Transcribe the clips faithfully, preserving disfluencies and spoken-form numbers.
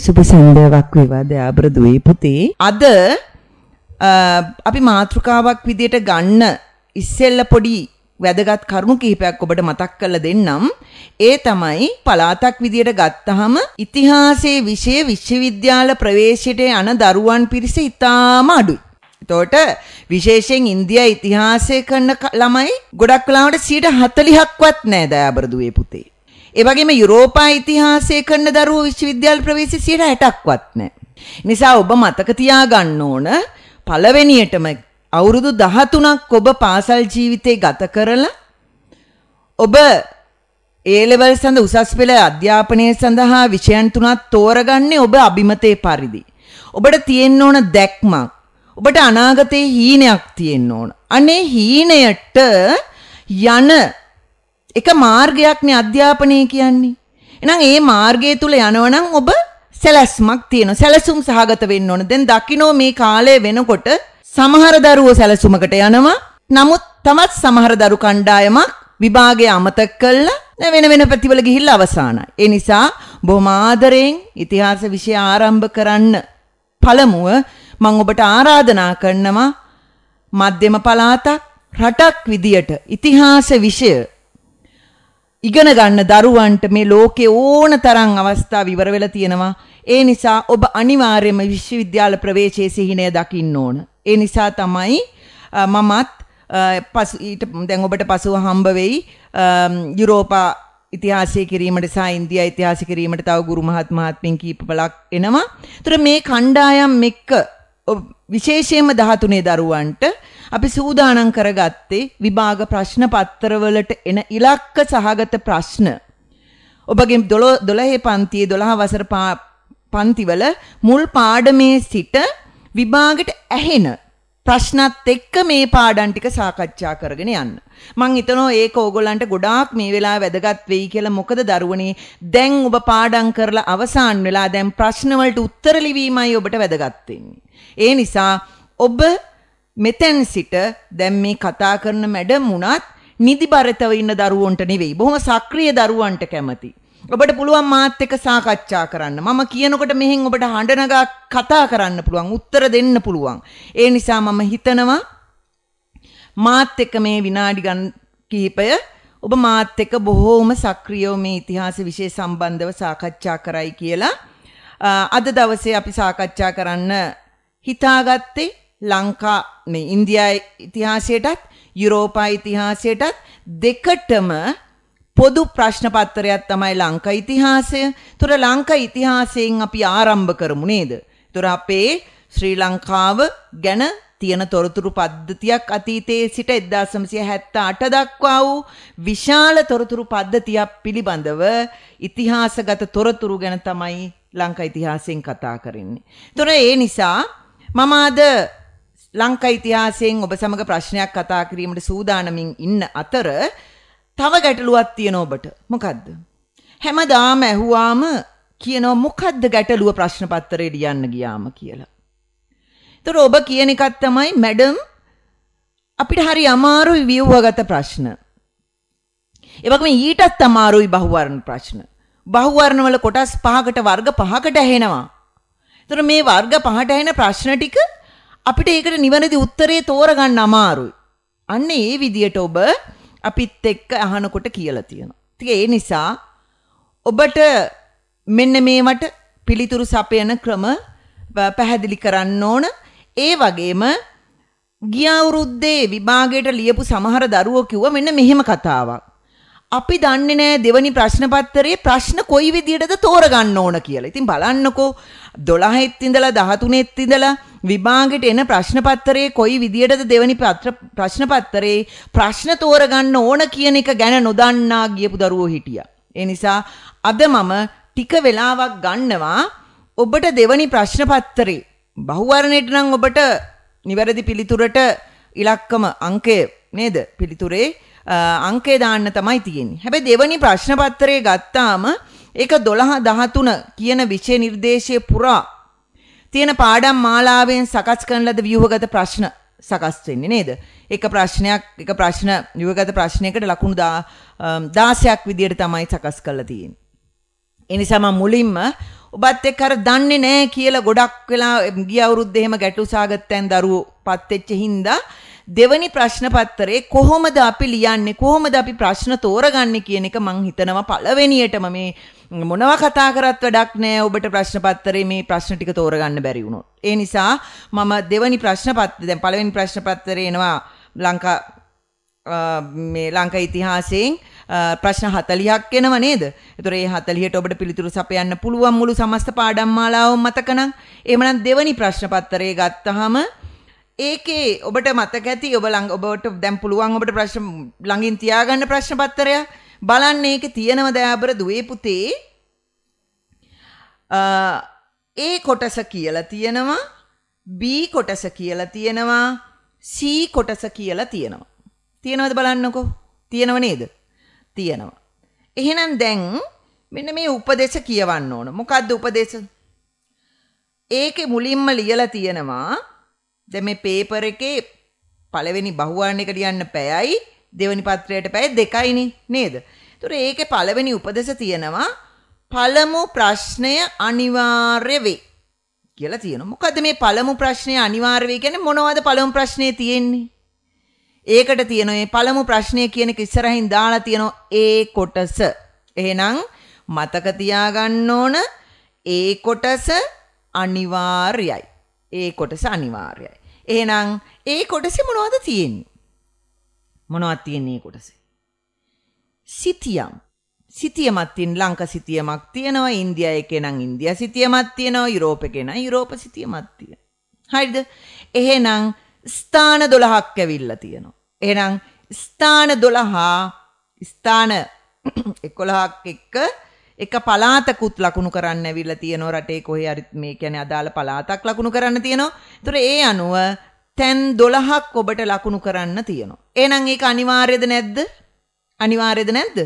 සුබ සන්ධ්‍යාවක් වේවා දයාබර දුවේ පුතේ. අද අපි මාතෘකාවක් විදියට ගන්න ඉස්සෙල්ල පොඩි වැදගත් කරුණු කිහිපයක් ඔබට මතක් කරලා දෙන්නම්. ඒ තමයි පළාතක් විදියට ගත්තහම ඉතිහාසයේ විෂය විශ්වවිද්‍යාල ප්‍රවේශයට යන දරුවන් පිරිස ඉතාම අඩුයි. එතකොට විශේෂයෙන් ඉන්දියා ඉතිහාසය කරන ළමයි ගොඩක් වෙලාවට සියයට හතළිහක්වත් නැහැ දයාබර දුවේ පුතේ. ඒ වගේම යුරෝපා ඉතිහාසය කරන දරුවෝ විශ්වවිද්‍යාල ප්‍රවේශය සියයට හැටක්වත් නැහැ. නිසා ඔබ මතක තියාගන්න ඕන පළවෙනියටම අවුරුදු දහතුනක් ඔබ පාසල් ජීවිතේ ගත කරලා ඔබ ඒ ලෙවල් සඳ උසස් පෙළ අධ්‍යාපනය සඳහා විෂයන් තුනක් තෝරගන්නේ ඔබ අභිමතයේ පරිදි. ඔබට තියෙන්න ඕන දැක්මක්. ඔබට අනාගතයේ හීනයක් තියෙන්න ඕන. අනේ හීනයට යන එක මාර්ගයක්නේ අධ්‍යාපනය කියන්නේ. එහෙනම් ඒ මාර්ගය තුල යනවනම් ඔබ සැලැස්මක් තියෙනවා. සැලසුම් සහගත වෙන්න ඕන. දැන් දකින්නෝ මේ කාලය වෙනකොට සමහර දරුවෝ සැලසුමකට යනවා. නමුත් තවත් සමහර දරු කණ්ඩායමක් විභාගය අමතක කළා වෙන වෙන පැතිවල ගිහිල්ලා අවසానයි. ඒ නිසා බොහොම ආදරෙන් ඉතිහාස විෂය ආරම්භ කරන්න පළමුව මම ඔබට ආරාධනා කරනවා මධ්‍යම පළාතක් රටක් විදියට ඉතිහාස විෂය ඉගෙන ගන්න දරුවන්ට මේ ලෝකේ ඕන තරම් අවස්ථා විවර වෙලා තියෙනවා. ඒ නිසා ඔබ අනිවාර්යයෙන්ම විශ්වවිද්‍යාල ප්‍රවේශයේ සිහිනය දකින්න ඕන. ඒ නිසා තමයි මමත් පසු ඊට දැන් ඔබට පසුව හම්බ වෙයි යුරෝපා ඉතිහාසය කිරීමට සහ ඉන්දියා ඉතිහාසය කිරීමට තව ගුරු මහත් මහත්මින් කීප බලක් එනවා. ඒතර මේ කණ්ඩායම් එක්ක විශේෂයෙන්ම දහතුනේ දරුවන්ට අපි සූදානම් කරගත්තේ විභාග ප්‍රශ්න පත්‍රවලට එන ඉලක්ක සහගත ප්‍රශ්න. ඔබගේ දොළහේ පන්තියේ දොළහ වසර පන්තිවල මුල් පාඩමේ සිට විභාගයට ඇහෙන ප්‍රශ්නත් එක්ක මේ පාඩම් ටික සාකච්ඡා කරගෙන යන්න. මම හිතනවා ඒක ඕගොල්ලන්ට ගොඩාක් මේ වෙලාව වැදගත් වෙයි කියලා. මොකද දරුවනේ දැන් ඔබ පාඩම් කරලා අවසන් වෙලා දැන් ප්‍රශ්න වලට උත්තර ලිවීමයි ඔබට වැදගත් වෙන්නේ. ඒ නිසා ඔබ මෙතෙන් සිට දැන් මේ කතා කරන මැඩම් උනත් නිදිබරතව ඉන්න දරුවන්ට නෙවෙයි. බොහොම සක්‍රීය දරුවන්ට කැමති. ඔබට පුළුවන් මාත් එක්ක සාකච්ඡා කරන්න. මම කියනකොට මෙහෙන් ඔබට හඬ නගා කතා කරන්න පුළුවන්. උත්තර දෙන්න පුළුවන්. ඒ නිසා මම හිතනවා මාත් එක්ක මේ විනාඩි ගන්න කිහිපය ඔබ මාත් එක්ක බොහෝම සක්‍රීයව මේ ඉතිහාස විෂය සම්බන්ධව සාකච්ඡා කරයි කියලා. අද දවසේ අපි සාකච්ඡා කරන්න හිතාගත්තේ ලංකා මේ ඉන්දියා ඉතිහාසයටත් යුරෝපා ඉතිහාසයටත් දෙකටම පොදු ප්‍රශ්න පත්‍රයක් තමයි ලංකා ඉතිහාසය. ඒතර ලංකා ඉතිහාසයෙන් අපි ආරම්භ කරමු නේද? ඒතර අපේ ශ්‍රී ලංකාව ගැන තියෙන තොරතුරු පද්ධතියක් අතීතයේ සිට එක්දාස් නවසිය හැත්තෑ අට දක්වා වූ විශාල තොරතුරු පද්ධතියක් පිළිබඳව ඉතිහාසගත තොරතුරු ගැන තමයි ලංකා ඉතිහාසයෙන් කතා කරන්නේ. ඒතර ඒ නිසා මම අද ලංකා ඉතිහාසයෙන් ඔබ සමග ප්‍රශ්නයක් කතා කිරීමට සූදානමින් ඉන්න අතර තව ගැටලුවක් තියෙනවා ඔබට. මොකද්ද? හැමදාම ඇහුවාම කියනවා මොකද්ද ගැටලුව ප්‍රශ්න පත්‍රේ ලියන්න ගියාම කියලා. ඒතර ඔබ කියන එකක් තමයි මැඩම් අපිට හරි අමාරුයි ව්‍යුහගත ප්‍රශ්න. ඒ වගේම ඊටත් අමාරුයි බහුවර්ණ ප්‍රශ්න. බහුවර්ණ වල කොටස් පහකට වර්ග පහකට ඇහෙනවා. ඒතර මේ වර්ග පහට ඇහෙන ප්‍රශ්න ටික අපිට ඒකට නිවැරදි උත්තරේ තෝරගන්න අමාරුයි. අන්න ඒ විදියට ඔබ අපිත් එක්ක අහනකොට කියලා තියෙනවා. ඉතින් ඒ නිසා ඔබට මෙන්න මේවට පිළිතුරු සපයන ක්‍රම පැහැදිලි කරන්න ඕන. ඒ වගේම ගිය අවුරුද්දේ විභාගයට ලියපු සමහර දරුවෝ කිව්වා මෙන්න මෙහෙම කතාවක්. අපි දන්නේ නැහැ දෙවනි ප්‍රශ්න පත්‍රයේ ප්‍රශ්න කොයි විදියටද තෝරගන්න ඕන කියලා. ඉතින් බලන්නකෝ දොළහෙත් ඉඳලා දහතුනේත් ඉඳලා විභාගයට එන ප්‍රශ්න පත්‍රයේ කොයි විදියටද දෙවනි පත්‍ර ප්‍රශ්න පත්‍රයේ ප්‍රශ්න තෝරගන්න ඕන කියන එක ගැන නොදන්නා ගියපු දරුවෝ හිටියා. ඒ නිසා අද මම ටික වෙලාවක් ගන්නවා ඔබට දෙවනි ප්‍රශ්න පත්‍රේ බහුවර්ණයට නම් ඔබට නිවැරදි පිළිතුරට ඉලක්කම අංකය නේද? පිළිතුරේ අංකය දාන්න තමයි තියෙන්නේ. හැබැයි දෙවනි ප්‍රශ්න පත්‍රය ගත්තාම ඒක දොළහ දහතුන කියන විෂය නිර්දේශයේ පුරා තියෙන පාඩම් මාලාවෙන් සකස් කරන ලද ව්‍යුහගත ප්‍රශ්න සකස් වෙන්නේ නේද? එක ප්‍රශ්නයක් එක ප්‍රශ්න ව්‍යුහගත ප්‍රශ්නයකට ලකුණු දාසයක් විදියට තමයි සකස් කරලා තියෙන්නේ. ඒ නිසා මම මුලින්ම ඔබත් එක්ක අර දන්නේ නැහැ කියලා ගොඩක් වෙලා ගිය අවුරුද්දේ එහෙම ගැටලු සාගතයන් දරුවෝ පත් වෙච්ච හින්දා දෙවනි ප්‍රශ්න පත්‍රයේ කොහොමද අපි ලියන්නේ කොහොමද අපි ප්‍රශ්න තෝරගන්නේ කියන එක මං හිතනවා පළවෙනියටම මේ මොනවා කතා කරත් වැඩක් නෑ ඔබට ප්‍රශ්න පත්‍රයේ මේ ප්‍රශ්න ටික තෝරගන්න බැරි වුණොත්. ඒ නිසා මම දෙවනි ප්‍රශ්න පත්‍රය දැන් පළවෙනි ප්‍රශ්න පත්‍රයේ එනවා ලංකා මේ ලංකා ඉතිහාසයෙන් ප්‍රශ්න හතළිහක් එනවා නේද? ඒතොර ඒ හතළිහට ඔබට පිළිතුරු සපයන්න පුළුවන් මුළු සමස්ත පාඩම් මාලාවම මතක නම්. එහෙමනම් දෙවනි ප්‍රශ්න පත්‍රය ගත්තාම ඒකේ ඔබට මතක ඇති ඔබ ළඟ ඔබට දැන් පුළුවන් ඔබට ප්‍රශ්න ළඟින් තියාගන්න ප්‍රශ්න පත්‍රයක් බලන්න ඒකේ තියෙනවද ආබර දුවේ පුතේ A කොටස කියලා තියෙනවා B කොටස කියලා තියෙනවා C කොටස කියලා තියෙනවා තියෙනවද බලන්නකෝ තියෙනව නේද තියෙනවා එහෙනම් දැන් මෙන්න මේ උපදේශ කියවන්න ඕන මොකද්ද උපදේශ ඒකේ මුලින්ම ලියලා තියෙනවා දැන් මේ පේපර් එකේ පළවෙනි බහුවර්ණයක ලියන්න පැයයි දෙවෙනි පත්‍රයට පැය දෙකයිනේ නේද? ඒතොර ඒකේ පළවෙනි උපදේශ තියෙනවා පළමු ප්‍රශ්නය අනිවාර්ය වේ කියලා තියෙනවා. මොකද්ද මේ පළමු ප්‍රශ්නය අනිවාර්ය වේ කියන්නේ මොනවද පළමු ප්‍රශ්නේ තියෙන්නේ? ඒකට තියෙන මේ පළමු ප්‍රශ්නය කියන එක ඉස්සරහින් දාලා තියෙනවා A කොටස. එහෙනම් මතක තියාගන්න ඕන A කොටස අනිවාර්යයි. ඒ කොටස අනිවාර්යයි. එහෙනම් ඒ කොටසේ මොනවද තියෙන්නේ? මොනවද තියෙන්නේ කොටසේ? සිතියම්. සිතියමක් තියෙන ලංකා සිතියමක් තියෙනවා, ඉන්දියා එකේ නම් ඉන්දියා සිතියමක් තියෙනවා, යුරෝප එකේ නම් යුරෝප සිතියමක් තියෙනවා. හරිද? එහෙනම් ස්ථාන දොළහක් ඇවිල්ලා තියෙනවා. එහෙනම් ස්ථාන දොළහ ස්ථාන එකොළහක් එක්ක එක පළාතකුත් ලකුණු කරන්න ඇවිල්ලා තියෙනවා රටේ කොහේ හරි මේ කියන්නේ අදාළ පළාතක් ලකුණු කරන්න තියෙනවා. ඒතර ඒ අනුව තැන් දොළහක් ඔබට ලකුණු කරන්න තියෙනවා. එහෙනම් ඒක අනිවාර්යද නැද්ද? අනිවාර්යද නැද්ද?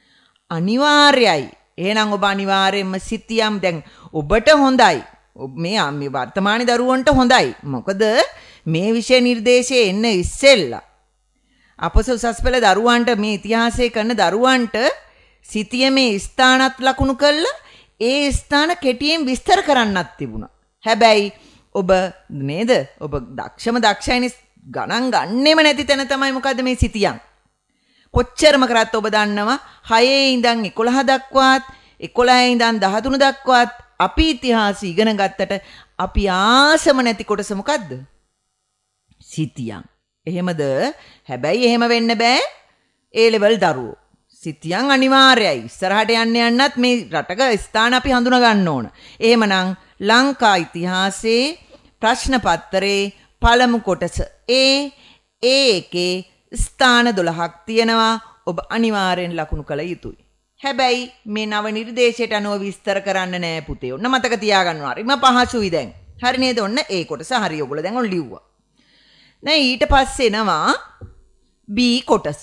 අනිවාර්යයි. එහෙනම් ඔබ අනිවාර්යයෙන්ම සිතියම් දැන් ඔබට හොඳයි. මේ මේ වර්තමානයේ දරුවන්ට හොඳයි. මොකද මේ විෂය නිර්දේශයේ එන්න ඉස්සෙල්ලා අපොස උසස් පෙළ දරුවන්ට මේ ඉතිහාසය කරන දරුවන්ට සිතියමේ ස්ථානත් ලකුණු කළා ඒ ස්ථාන කෙටියෙන් විස්තර කරන්නත් තිබුණා. හැබැයි ඔබ නේද? ඔබ දක්ෂම දක්ෂයිනේ ගණන් ගන්නෙම නැති තැන තමයි මොකද්ද මේ සිතියම්. කොච්චරම කරත් ඔබ දන්නවා හයේ ඉඳන් එකොළහ දක්වාත් එකොළහේ ඉඳන් දහතුන දක්වාත් අපි ඉතිහාසය ඉගෙන ගත්තට අපි ආසම නැති කොටස මොකද්ද? සිතියම්. එහෙමද? හැබැයි එහෙම වෙන්න බෑ ඒ ලෙවල් දරුවෝ. සිතියම් අනිවාර්යයි. ඉස්සරහට යන්න යන්නත් මේ රටක ස්ථාන අපි හඳුනා ගන්න ඕන. එහෙමනම් ලංකා ඉතිහාසයේ ප්‍රශ්න පත්‍රයේ පළමු කොටස A A එකේ ස්ථාන දොළහක් තියෙනවා. ඔබ අනිවාර්යෙන් ලකුණු කළ යුතුයි. හැබැයි මේ නව නිර්දේශයට අනුව විස්තර කරන්න නෑ පුතේ. ඔන්න මතක තියාගන්න ඕන. හරිම පහසුයි දැන්. හරි නේද? ඔන්න A කොටස හරි ඔයගොල්ලෝ දැන් ඔන්න ලිව්වා. දැන් ඊට පස්සේ එනවා B කොටස.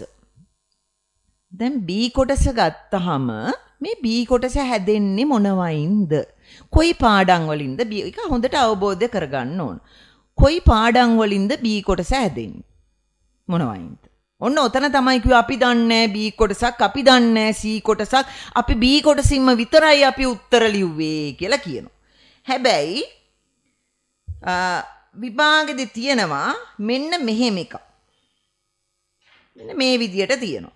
දැන් B කොටස ගත්තාම මේ B කොටස හැදෙන්නේ මොනවයින්ද? කොයි පාඩම් වලින්ද B එක හොඳට අවබෝධ කරගන්න ඕන. කොයි පාඩම් වලින්ද B කොටස හැදෙන්නේ? මොනවයින්ද? ඔන්න ඔතන තමයි කිව්ව අපි දන්නේ B කොටසක්, අපි දන්නේ C කොටසක්, අපි B කොටසින්ම විතරයි අපි උත්තර ලිව්වේ කියලා කියනවා. හැබැයි විභාගෙදි තියෙනවා මෙන්න මෙහෙම එකක්. මෙන්න මේ විදියට තියෙනවා.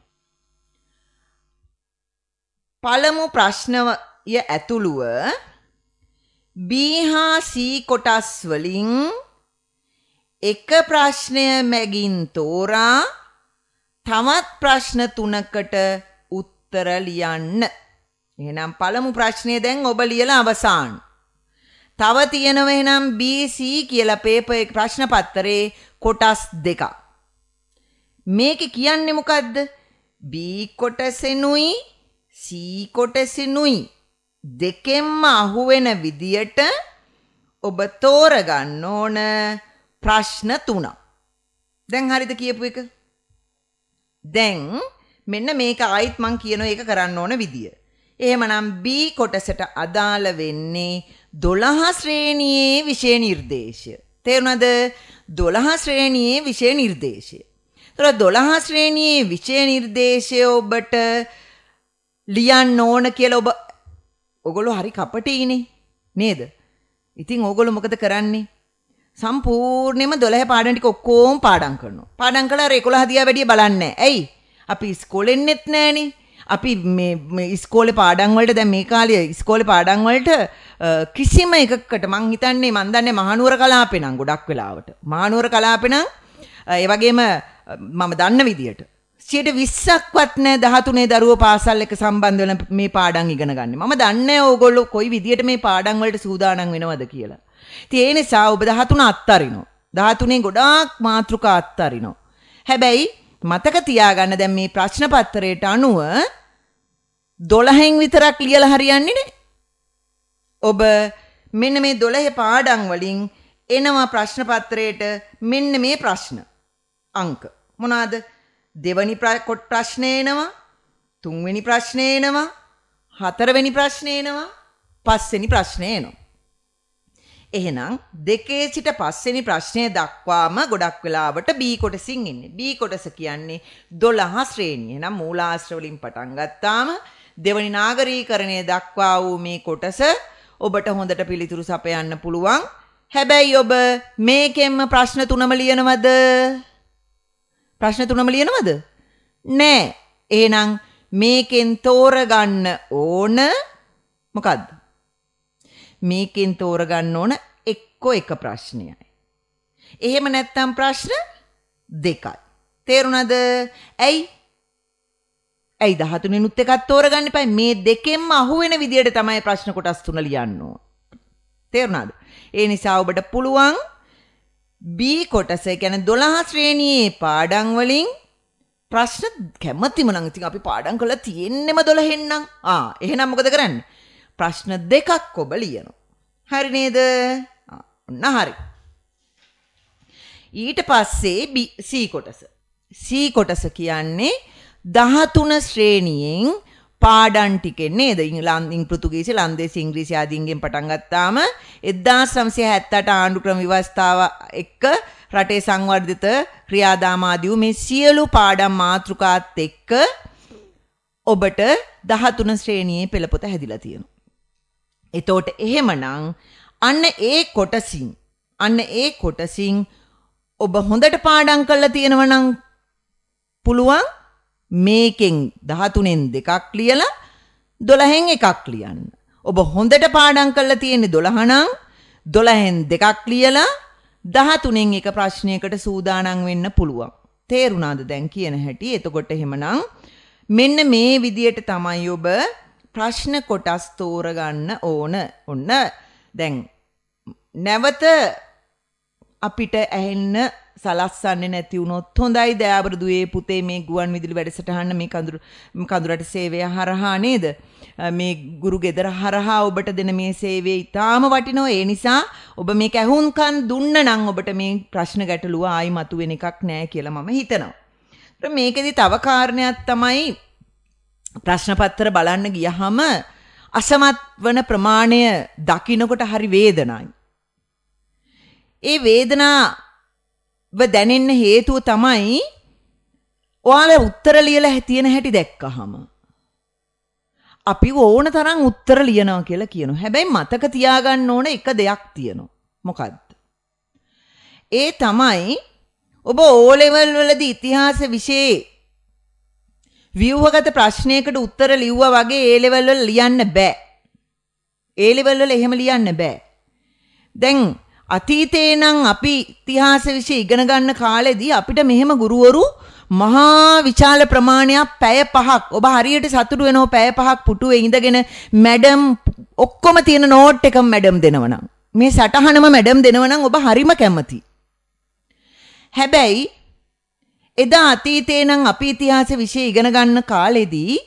පළමු ප්‍රශ්නය ඇතුළුව B හා C කොටස් වලින් එක ප්‍රශ්නය මැගින් තෝරා තවත් ප්‍රශ්න තුනකට උත්තර ලියන්න. එහෙනම් පළමු ප්‍රශ්නේ දැන් ඔබ ලියලා අවසන්. තව තියෙනවා එහෙනම් B C කියලා පේපර් එක ප්‍රශ්න පත්‍රයේ කොටස් දෙකක්. මේකේ කියන්නේ මොකද්ද? B කොටසෙනුයි C කොටසිනුයි දෙකෙන්ම අහුවෙන විදියට ඔබ තෝරගන්න ඕන ප්‍රශ්න තුනක්. දැන් හරිද කියපු එක? දැන් මෙන්න මේක ආයිත් මං කියනවා ඒක කරන්න ඕන විදිය. එහෙමනම් B කොටසට අදාළ වෙන්නේ දොළහ ශ්‍රේණියේ විෂය නිර්දේශය. තේරුණාද? දොළහ ශ්‍රේණියේ විෂය නිර්දේශය. ඒතර දොළහ ශ්‍රේණියේ විෂය නිර්දේශය ඔබට ලියන්න ඕන කියලා ඔබ ඔගොල්ලෝ හරි කපටිනේ. නේද? ඉතින් ඕගොල්ලෝ මොකද කරන්නේ? සම්පූර්ණයෙන්ම දොළහ පාඩම් ටික ඔක්කොම පාඩම් කරනවා. පාඩම් කළා අර එකොළහ දිහා වැඩිය බලන්නේ නැහැ. ඇයි? අපි ඉස්කෝලේ එන්නෙත් නැහනේ. අපි මේ ඉස්කෝලේ පාඩම් වලට දැන් මේ කාලේ ඉස්කෝලේ පාඩම් වලට කිසිම එකකට මං හිතන්නේ මං දන්නේ මහනුවර කලාපේ නම් ගොඩක් වෙලාවට. මහනුවර කලාපේ නම් ඒ වගේම මම දන්න විදියට සියයට විස්සක්වත් නැහැ දහතුනේ දරුවෝ පාසල් එක සම්බන්ධ වෙන මේ පාඩම් ඉගෙන ගන්න. මම දන්නේ නැහැ ඕගොල්ලෝ කොයි විදියට මේ පාඩම් වලට සූදානම් වෙනවද කියලා. ඉතින් ඒ නිසා ඔබ දහතුන අත්තරිනවා. දහතුනේ ගොඩාක් මාතෘකා අත්තරිනවා. හැබැයි මතක තියාගන්න දැන් මේ ප්‍රශ්න පත්‍රයට අනුව දොළහෙන් විතරක් ලියලා හරියන්නේ නැහැ. ඔබ මෙන්න මේ දොළහ පාඩම් වලින් එනවා ප්‍රශ්න පත්‍රයට මෙන්න මේ ප්‍රශ්න අංක මොනවාද? දෙවනි ප්‍රශ්නේ එනවා, තුන්වෙනි ප්‍රශ්නේ එනවා, හතරවෙනි ප්‍රශ්නේ එනවා, පස්වෙනි ප්‍රශ්නේ එනවා. එහෙනම් දෙකේ සිට පස්වෙනි ප්‍රශ්නය දක්වාම ගොඩක් වෙලාවට B කොටසින් ඉන්නේ. B කොටස කියන්නේ දොළහ ශ්‍රේණිය. එහෙනම් මූලාශ්‍ර වලින් පටන් ගත්තාම දෙවනි නාගරීකරණය දක්වා වූ මේ කොටස ඔබට හොඳට පිළිතුරු සපයන්න පුළුවන්. හැබැයි ඔබ මේකෙන්ම ප්‍රශ්න තුනම ලියනවද? ප්‍රශ්න තුනම ලියනවද? නෑ. එහෙනම් මේකෙන් තෝරගන්න ඕන මොකද්ද? මේකෙන් තෝරගන්න ඕන එක්ක එක ප්‍රශ්නයයි. එහෙම නැත්නම් ප්‍රශ්න දෙකයි. තේරුණාද? ඇයි? ඇයි දහතුනෙනුත් එකක් තෝරගන්න එපා. මේ දෙකෙන්ම අහුවෙන විදියට තමයි ප්‍රශ්න කොටස් තුන ලියන්න ඕන. තේරුණාද? ඒ නිසා ඔබට පුළුවන් B කොටස කියන්නේ දොළහ ශ්‍රේණියේ පාඩම් වලින් ප්‍රශ්න කැමතිම නම් ඉතින් අපි පාඩම් කරලා තියෙන්නෙම දොළහෙන් නම් ආ එහෙනම් මොකද කරන්නේ? ප්‍රශ්න දෙකක් ඔබ ලියනවා. හරි නේද? ආ ඔන්න හරි. ඊට පස්සේ B C කොටස. C කොටස කියන්නේ දහතුන ශ්‍රේණියෙන් පාඩම් ටිකේ නේද? ඉංග්‍රීසි පෘතුගීසි ලන්දේසි ඉංග්‍රීසි ආදීන්ගෙන් පටන් ගත්තාම එක්දාස් නවසිය හැත්තෑ අට ආණ්ඩුක්‍රම ව්‍යවස්ථාව එක්ක රටේ සංවර්ධිත ක්‍රියාදාම ආදී වූ මේ සියලු පාඩම් මාතෘකාත් එක්ක ඔබට දහතුන ශ්‍රේණියේ පෙළපොත හැදිලා තියෙනවා. එතකොට එහෙමනම් අන්න ඒ කොටසින් අන්න ඒ කොටසින් ඔබ හොඳට පාඩම් කරලා තියෙනවා නම් පුළුවන් මේකෙන් දහතුනෙන් දෙකක් ලියලා දොළහෙන් එකක් ලියන්න. ඔබ හොඳට පාඩම් කරලා තියෙන්නේ දොළහ නම් දොළහෙන් දෙකක් ලියලා දහතුනෙන් එක ප්‍රශ්නයකට සූදානම් වෙන්න පුළුවන්. තේරුණාද දැන් කියන හැටි? එතකොට එහෙමනම් මෙන්න මේ විදියට තමයි ඔබ ප්‍රශ්න කොටස් තෝරගන්න ඕන. ඔන්න දැන් නැවත අපිට ඇහෙන්න සලස්සන්නේ නැති වුණොත් හොඳයි. දයාබරදුවේ පුතේ මේ ගුවන් විදුලි වැඩසටහන මේ කඳුරු කඳුරට සේවය හරහා නේද? මේ ගුරු ගෙදර හරහා ඔබට දෙන මේ සේවය ඉතාම වටිනවා. ඒ නිසා ඔබ මේක ඇහුම්කන් දුන්න නම් ඔබට මේ ප්‍රශ්න ගැටලුව ආයි මතුවෙන එකක් නෑ කියලා මම හිතනවා. මේකෙදි තව කාරණයක් තමයි ප්‍රශ්න පත්‍ර බලන්න ගියහම අසමත් වන ප්‍රමාණය දකින්නකොට හරි වේදනයි. ඒ වේදනාව දැනෙන්න හේතුව තමයි ඔයාලා උත්තර ලියලා තියෙන හැටි දැක්කහම අපි ඕන තරම් උත්තර ලියනවා කියලා කියනවා. හැබැයි මතක තියාගන්න ඕන එක දෙයක් තියෙනවා. මොකද්ද? ඒ තමයි ඔබ O level වලදී ඉතිහාස විෂයේ ව්‍යුහගත ප්‍රශ්නයකට උත්තර ලිව්වා වගේ A level වල ලියන්න බෑ. A level වල එහෙම ලියන්න බෑ. දැන් අතීතේ නම් අපි ඉතිහාස විෂය ඉගෙන ගන්න කාලෙදී අපිට මෙහෙම ගුරුවරු මහා විශාල ප්‍රමාණයක් පැය පහක් ඔබ හරියට සතුටු වෙනවා පැය පහක් පුටුවේ ඉඳගෙන මැඩම් ඔක්කොම තියෙන නෝට් එකම මැඩම් දෙනවනම් මේ සටහනම මැඩම් දෙනවනම් ඔබ හරිම කැමති. හැබැයි එදා අතීතේ නම් අපි ඉතිහාස විෂය ඉගෙන ගන්න කාලෙදී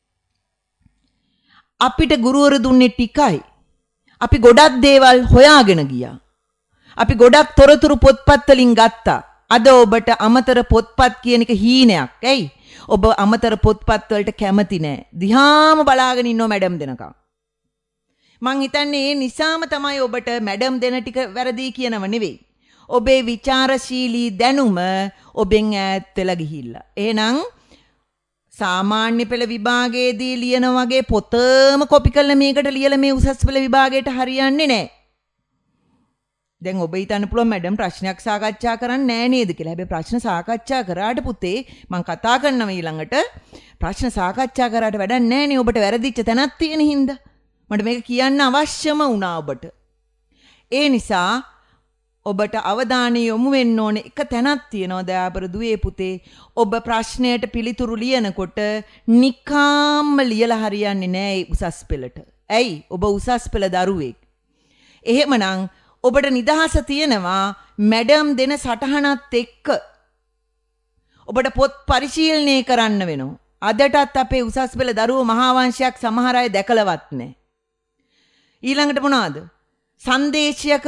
අපිට ගුරුවරු දුන්නේ ටිකයි. අපි ගොඩක් දේවල් හොයාගෙන ගියා. අපි ගොඩක් තොරතුරු පොත්පත් වලින් ගත්තා. අද ඔබට අමතර පොත්පත් කියන එක හීනයක්. ඇයි? ඔබ අමතර පොත්පත් වලට කැමති නෑ. දිහාම බලාගෙන ඉන්නව මැඩම් දෙනකම්. මං හිතන්නේ ඒ නිසාම තමයි ඔබට මැඩම් දෙන ටික වැරදි කියනව නෙවෙයි. ඔබේ ਵਿਚාරශීලී දැනුම ඔබෙන් ඈත් වෙලා ගිහිල්ලා. එහෙනම් සාමාන්‍ය පෙළ විභාගයේදී ලියන වගේ පොතම කොපි කරලා මේකට ලියලා මේ උසස් පෙළ විභාගයට හරියන්නේ නැහැ. දැන් ඔබ හිතන්න පුළුවන් මැඩම් ප්‍රශ්නයක් සාකච්ඡා කරන්නේ නැහැ නේද කියලා. හැබැයි ප්‍රශ්න සාකච්ඡා කරාට පුතේ මම කතා කරනවා ඊළඟට ප්‍රශ්න සාකච්ඡා කරාට වැඩක් නැහැ නේ. ඔබට වැරදිච්ච තැනක් තියෙන හින්දා මට මේක කියන්න අවශ්‍යම වුණා ඔබට. ඒ නිසා ඔබට අවධානය යොමු වෙන්න ඕනේ එක තැනක් තියෙනවා දයාබර දුවේ පුතේ. ඔබ ප්‍රශ්නයට පිළිතුරු ලියනකොට නිකාම්ම ලියලා හරියන්නේ නැහැ උසස් පෙළට. ඇයි? ඔබ උසස් පෙළ දරුවෙක්. එහෙමනම් ඔබට නිදහස තියෙනවා මැඩම් දෙන සටහනත් එක්ක ඔබට පොත් පරිශීලනය කරන්න වෙනවා. අදටත් අපේ උසස් පෙළ දරුවෝ මහා වංශයක් සමහර අය දැකලවත් නැහැ. ඊළඟට මොනවාද? සංදේශයක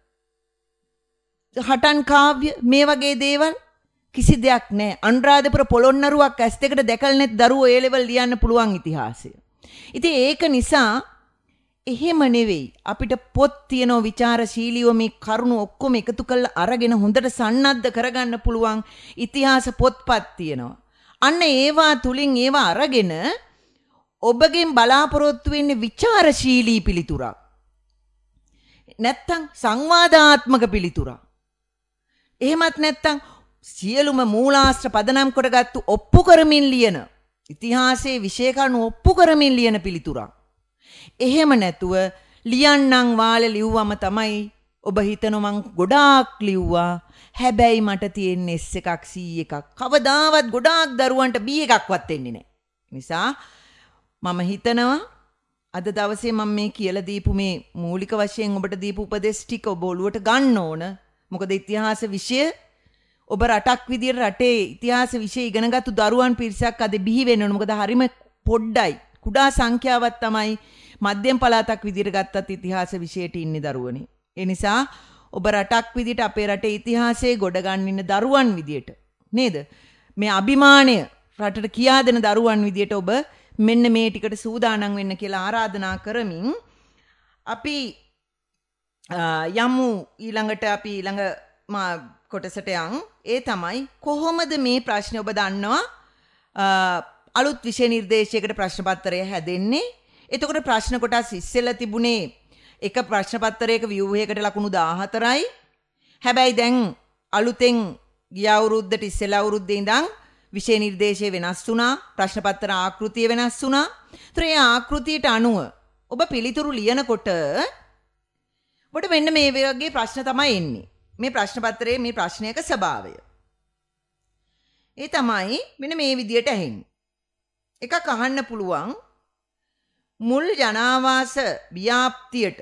හටන් කාව්‍ය මේ වගේ දේවල් කිසි දෙයක් නැහැ. අනුරාධපුර පොළොන්නරුවක් ඇස් දෙකට දැකලා නැති දරුවෝ ඒ ලෙවල් ලියන්න පුළුවන් ඉතිහාසය. ඉතින් ඒක නිසා එහෙම නෙවෙයි අපිට පොත් තියෙන විචාරශීලීව මේ කරුණු ඔක්කොම එකතු කරලා අරගෙන හොඳට සන්නද්ධ කරගන්න පුළුවන් ඉතිහාස පොත්පත් තියෙනවා. අන්න ඒවා තුලින් ඒවා අරගෙන ඔබගෙන් බලාපොරොත්තු වෙන්නේ විචාරශීලී පිළිතුරක්. නැත්තම් සංවාදාත්මක පිළිතුරක්. එහෙමත් නැත්තම් සියලුම මූලාශ්‍ර පදනම් කොටගත්තු ඔප්පු කරමින් ලියන ඉතිහාසයේ විෂය කරුණු ඔප්පු කරමින් ලියන පිළිතුරක්. එහෙම නැතුව ලියන්නම් වාලේ ලිව්වම තමයි ඔබ හිතන මං ගොඩාක් ලිව්වා. හැබැයි මට තියෙන්නේ එස් එකක් සී එකක්. කවදාවත් ගොඩාක් දරුවන්ට බී එකක්වත් එන්නේ නැහැ. නිසා මම හිතනවා අද දවසේ මම මේ කියලා දීපු මේ මූලික වශයෙන් ඔබට දීපු උපදෙස් ටික ඔබ ඔළුවට ගන්න ඕන. මොකද ඉතිහාස විෂය ඔබ රටක් විදියට රටේ ඉතිහාස විෂය ඉගෙනගත්තු දරුවන් පිරිසක් අද බිහි වෙන්න ඕන. මොකද හරිම පොඩ්ඩයි. කුඩා සංඛ්‍යාවක් තමයි මධ්‍යම පළාතක් විදියට ගත්තත් ඉතිහාස විෂයට ඉන්නේ දරුවනේ. ඒ නිසා ඔබ රටක් විදියට අපේ රටේ ඉතිහාසයේ ගොඩ ගන්න ඉන්න දරුවන් විදියට නේද? මේ අභිමානය රටට කියා දෙන දරුවන් විදියට ඔබ මෙන්න මේ ටිකට සූදානම් වෙන්න කියලා ආරාධනා කරමින් අපි යමු ඊළඟට අපි ඊළඟ කොටසට යන්. ඒ තමයි කොහොමද මේ ප්‍රශ්නේ ඔබ දන්නවා අලුත් විෂය නිර්දේශයකට ප්‍රශ්න පත්‍රය හැදෙන්නේ. එතකොට ප්‍රශ්න කොටස් ඉස්සෙල්ලා තිබුණේ එක ප්‍රශ්න පත්‍රයක ව්‍යුහයකට ලකුණු දාහතරයි. හැබැයි දැන් අලුතෙන් ගිය අවුරුද්දට ඉස්සෙල්ලා අවුරුද්දේ ඉඳන් විෂය නිර්දේශය වෙනස් වුණා. ප්‍රශ්න පත්‍ර ආකෘතිය වෙනස් වුණා. ඒතර ඒ ආකෘතියට අනුව ඔබ පිළිතුරු ලියනකොට ඔබට මෙන්න මේ වගේ ප්‍රශ්න තමයි එන්නේ. මේ ප්‍රශ්න පත්‍රයේ මේ ප්‍රශ්නයක ස්වභාවය. ඒ තමයි මෙන්න මේ විදියට ඇහෙන්නේ. එකක් අහන්න පුළුවන් මුල් ජනාවාස ව්‍යාප්තියට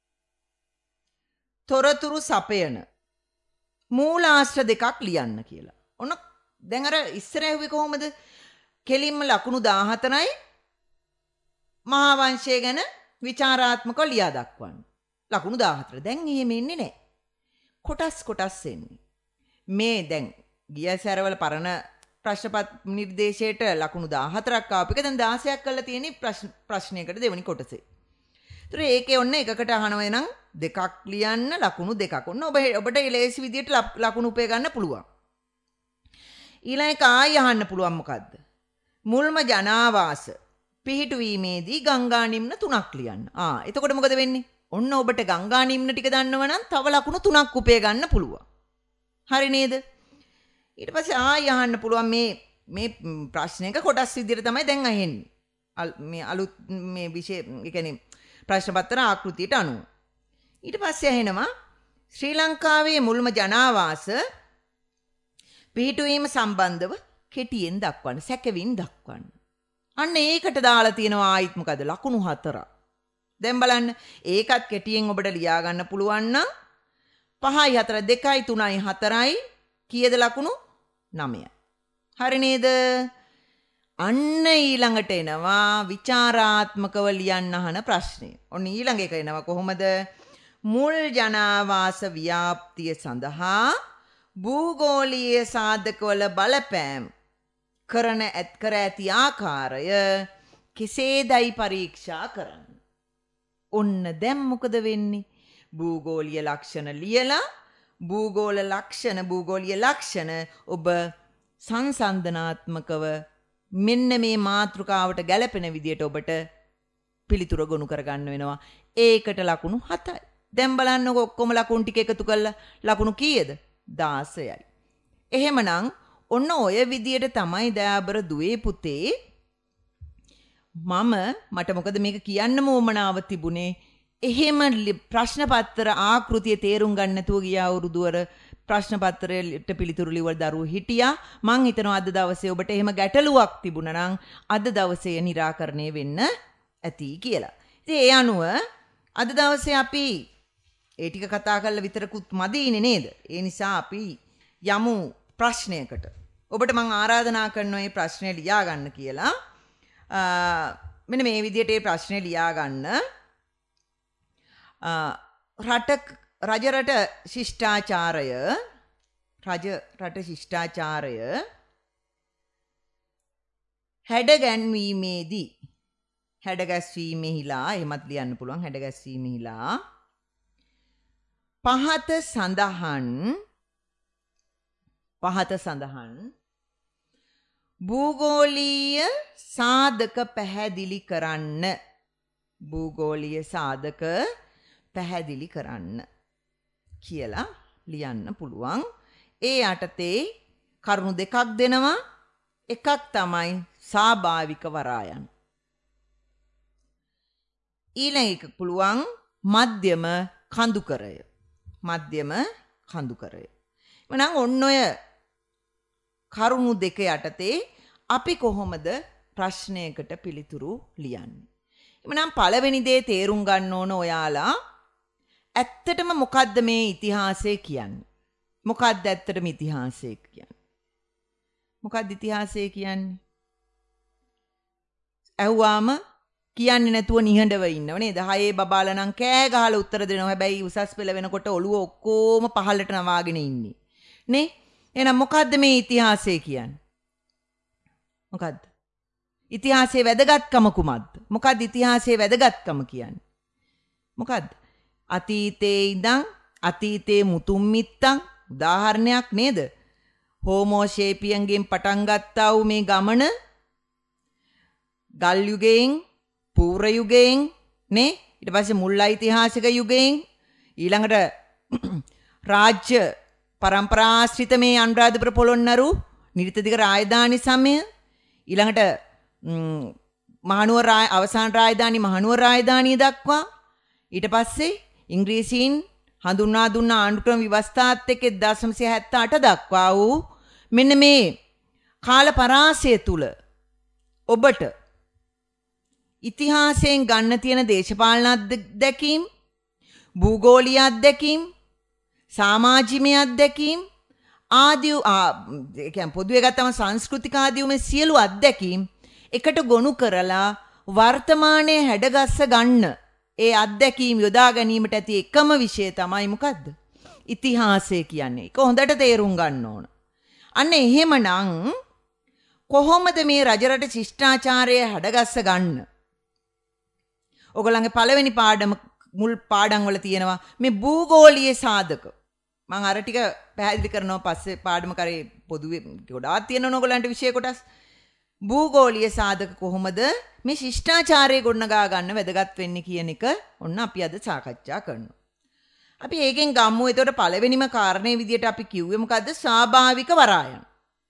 තොරතුරු සපයන මූලාශ්‍ර දෙකක් ලියන්න කියලා. ඔන්න දැන් අර ඉස්සර ඇහුවේ කොහොමද? කෙලින්ම ලකුණු දාහතරයි මහා වංශය ගැන විචාරාත්මකව ලියා දක්වන්න. ලකුණු දාහතර. දැන් එහෙම එන්නේ නැහැ. කොටස් කොටස් එන්නේ. මේ දැන් ගිය සැරවල පරණ ප්‍රශ්නපත් නිර්දේශයට ලකුණු දාහතරක් ආපු එක දැන් දාසයක් කරලා තියෙන්නේ ප්‍රශ්න ප්‍රශ්නයකට දෙවෙනි කොටසේ. ඒතර ඒකේ ඔන්න එකකට අහනවා නම් දෙකක් ලියන්න ලකුණු දෙකක්. ඔන්න ඔබ ඔබට ලේසි විදියට ලකුණු උපය ගන්න පුළුවන්. ඊළඟ එක ආයි අහන්න පුළුවන් මොකද්ද? මුල්ම ජනාවාස පිහිටුවීමේදී ගංගා නිම්න තුනක් ලියන්න. ආ එතකොට මොකද වෙන්නේ? ඔන්න ඔබට ගංගා නිම්න ටික දන්නව නම් තව ලකුණු තුනක් උපය ගන්න පුළුවන්. හරි නේද? ඊට පස්සේ ආයි අහන්න පුළුවන් මේ මේ ප්‍රශ්නයක කොටස් විදියට තමයි දැන් අහෙන්නේ. මේ අලුත් මේ විෂය ඒ කියන්නේ ප්‍රශ්න පත්‍ර ආකෘතියට අනුව. ඊට පස්සේ අහෙනවා ශ්‍රී ලංකාවේ මුල්ම ජනාවාස පිහිටුවීම සම්බන්ධව කෙටියෙන් දක්වන්න, සැකවින් දක්වන්න. අන්න ඒකට දාලා තියෙනවා ආයිත් මොකද? ලකුණු හතරක්. දැන් බලන්න ඒකත් කෙටියෙන් ඔබට ලියා ගන්න පුළුවන් නම් පහයි හතර දෙකයි තුනයි හතරයි කීයද ලකුණු? නවයයි. හරි නේද? අන්න ඊළඟට එනවා විචාරාත්මකව ලියන්න අහන ප්‍රශ්නය. ඔන්න ඊළඟ එක එනවා කොහොමද? මුල් ජනාවාස ව්‍යාප්තිය සඳහා භූගෝලීය සාධකවල බලපෑම් කරන ඇත් කර ඇති ආකාරය කෙසේදයි පරීක්ෂා කරන්න. ඔන්න දැන් මොකද වෙන්නේ? භූගෝලීය ලක්ෂණ ලියලා භූගෝල ලක්ෂණ භූගෝලීය ලක්ෂණ ඔබ සංසන්දනාත්මකව මෙන්න මේ මාතෘකාවට ගැලපෙන විදියට ඔබට පිළිතුර ගොනු කරගන්න වෙනවා. ඒකට ලකුණු හතයි. දැන් බලන්නකො ඔක්කොම ලකුණු ටික එකතු කරලා ලකුණු කීයද? දාසයයි. එහෙමනම් ඔන්න ඔය විදියට තමයි දයාබර දුවේ පුතේ මම මට මොකද මේක කියන්න මොමනාව තිබුණේ. එහෙම ප්‍රශ්න පත්‍ර ආකෘතිය තේරුම් ගන්න නැතුව ගිය අවුරුදු වල ප්‍රශ්න පත්‍රයට පිළිතුරු ලිව්වල දරුවෝ හිටියා. මං හිතනවා අද දවසේ ඔබට එහෙම ගැටලුවක් තිබුණා නම් අද දවසේ निराකරණය වෙන්න ඇති කියලා. ඉතින් ඒ අනුව අද දවසේ අපි ඒ ටික කතා කරලා විතරකුත් මදිනේ නේද? ඒ නිසා අපි යමු ප්‍රශ්නයකට. ඔබට මං ආරාධනා කරනවා මේ ප්‍රශ්නේ ලියා ගන්න කියලා. මෙන්න මේ විදිහට මේ ප්‍රශ්නේ ලියා ගන්න. රට රජ රට ශිෂ්ටාචාරය රජ රට ශිෂ්ටාචාරය හැඩගැන්වීමේදී හැඩගැස්වීමෙහිලා එහෙමත් ලියන්න පුළුවන් හැඩගැස්වීමෙහිලා පහත සඳහන් පහත සඳහන් භූගෝලීය සාධක පැහැදිලි කරන්න භූගෝලීය සාධක පැහැදිලි කරන්න කියලා ලියන්න පුළුවන්. ඒ යටතේ කරුණු දෙකක් දෙනවා. එකක් තමයි ස්වාභාවික වරායන්. ඊළඟ එක පුළුවන් මධ්‍යම කඳුකරය. මධ්‍යම කඳුකරය. එහෙනම් ඔන්න ඔය කරුණු දෙක යටතේ අපි කොහොමද ප්‍රශ්නයකට පිළිතුරු ලියන්නේ? එහෙනම් පළවෙනි දේ තේරුම් ගන්න ඕන ඔයාලා ඇත්තටම මොකද්ද මේ ඉතිහාසය කියන්නේ? මොකද්ද ඇත්තටම ඉතිහාසය කියන්නේ? මොකද්ද ඉතිහාසය කියන්නේ? ඇහුවාම කියන්නේ නැතුව නිහඬව ඉන්නව නේද? හයේ බබාලා නම් කෑ ගහලා උත්තර දෙනවා. හැබැයි උසස් පෙළ වෙනකොට ඔළුව ඔක්කොම පහළට නවාගෙන ඉන්නේ. නේ? එහෙනම් මොකද්ද මේ ඉතිහාසය කියන්නේ? මොකද්ද? ඉතිහාසයේ වැදගත්කම කුමක්ද? මොකද්ද ඉතිහාසයේ වැදගත්කම කියන්නේ? මොකද්ද? අතීතයේ ඉඳන් අතීතයේ මුතුන් මිත්තන් උදාහරණයක් නේද? හෝමෝ ෂේපියන්ගෙන් පටන් ගත්තා වූ මේ ගමන ගල් යුගයෙන් පූර්ව යුගයෙන් නේ ඊට පස්සේ මුල් ඓතිහාසික යුගයෙන් ඊළඟට රාජ්‍ය පරම්පරාශ්‍රිත මේ අනුරාධපුර පොළොන්නරු නිරිතදිග රාජධානි සමය ඊළඟට මහනුවර අවසාන රාජධානි මහනුවර රාජධානිය දක්වා ඊට පස්සේ ඉංග්‍රීසීන් හඳුන්වා දුන්න ආණ්ඩුක්‍රම ව්‍යවස්ථාත් එක්ක එක්දාස් නවසිය හැත්තෑ අට දක්වා වූ මෙන්න මේ කාල පරාසය තුල ඔබට ඉතිහාසයෙන් ගන්න තියෙන දේශපාලන අත්දැකීම් භූගෝලීය අත්දැකීම් සමාජීය අත්දැකීම් ආදී ඒ කියන්නේ පොදුවේ ගත්තම සංස්කෘතික ආදී මේ සියලු අත්දැකීම් එකට ගොනු කරලා වර්තමානයේ හැඩගස්ස ගන්න ඒ අත්දැකීම් යොදා ගැනීමට ඇති එකම විෂය තමයි මොකද්ද? ඉතිහාසය කියන්නේ. ඒක හොඳට තේරුම් ගන්න ඕන. අන්න එහෙමනම් කොහොමද මේ රජරට ශිෂ්ටාචාරය හැඩගස්ස ගන්න? ඔයගොල්ලන්ගේ පළවෙනි පාඩම මුල් පාඩම් වල තියෙනවා මේ භූගෝලීය සාධක. මම අර ටික පැහැදිලි කරනවා පස්සේ පාඩම කරේ පොදුවේ ගොඩාක් තියෙනවා ඔයගොල්ලන්ට විෂය කොටස්. භූගෝලීය සාධක කොහොමද මේ ශිෂ්ටාචාරය ගොඩනගා ගන්න වැදගත් වෙන්නේ කියන එක ඔන්න අපි අද සාකච්ඡා කරනවා. අපි ඒකෙන් ගම්මු. එතකොට පළවෙනිම කාරණේ විදියට අපි කිව්වේ මොකද්ද? ස්වාභාවික වරායන්.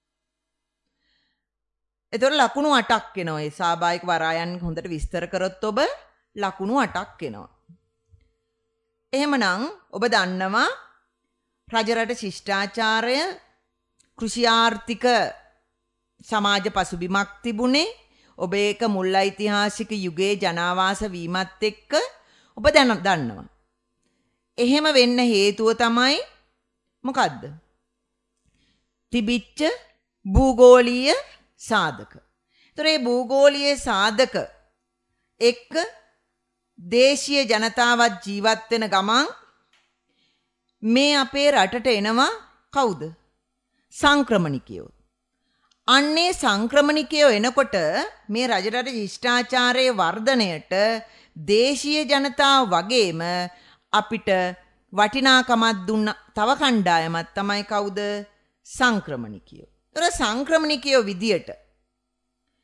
එතකොට ලකුණු අටක් එනවා. ඒ ස්වාභාවික වරායන් හොඳට විස්තර කරොත් ඔබ ලකුණු අටක් එනවා. එහෙමනම් ඔබ දන්නවා රජරට ශිෂ්ටාචාරය කෘෂි ආර්ථික සමාජ පසුබිමක් තිබුණේ. ඔබ ඒක මුල් ඓතිහාසික යුගයේ ජනාවාස වීමත් එක්ක ඔබ දන්නවා. එහෙම වෙන්න හේතුව තමයි මොකද්ද? තිබිච්ච භූගෝලීය සාධක. ඒතර මේ භූගෝලීය සාධක එක්ක දේශීය ජනතාවත් ජීවත් වෙන ගමන් මේ අපේ රටට එනවා කවුද? සංක්‍රමණිකයෝ. අන්නේ සංක්‍රමණිකයෝ එනකොට මේ රජරට ශිෂ්ටාචාරයේ වර්ධනයට දේශීය ජනතාව වගේම අපිට වටිනාකමක් දුන්න තව කණ්ඩායමක් තමයි කවුද? සංක්‍රමණිකයෝ. ඒතර සංක්‍රමණිකයෝ විදියට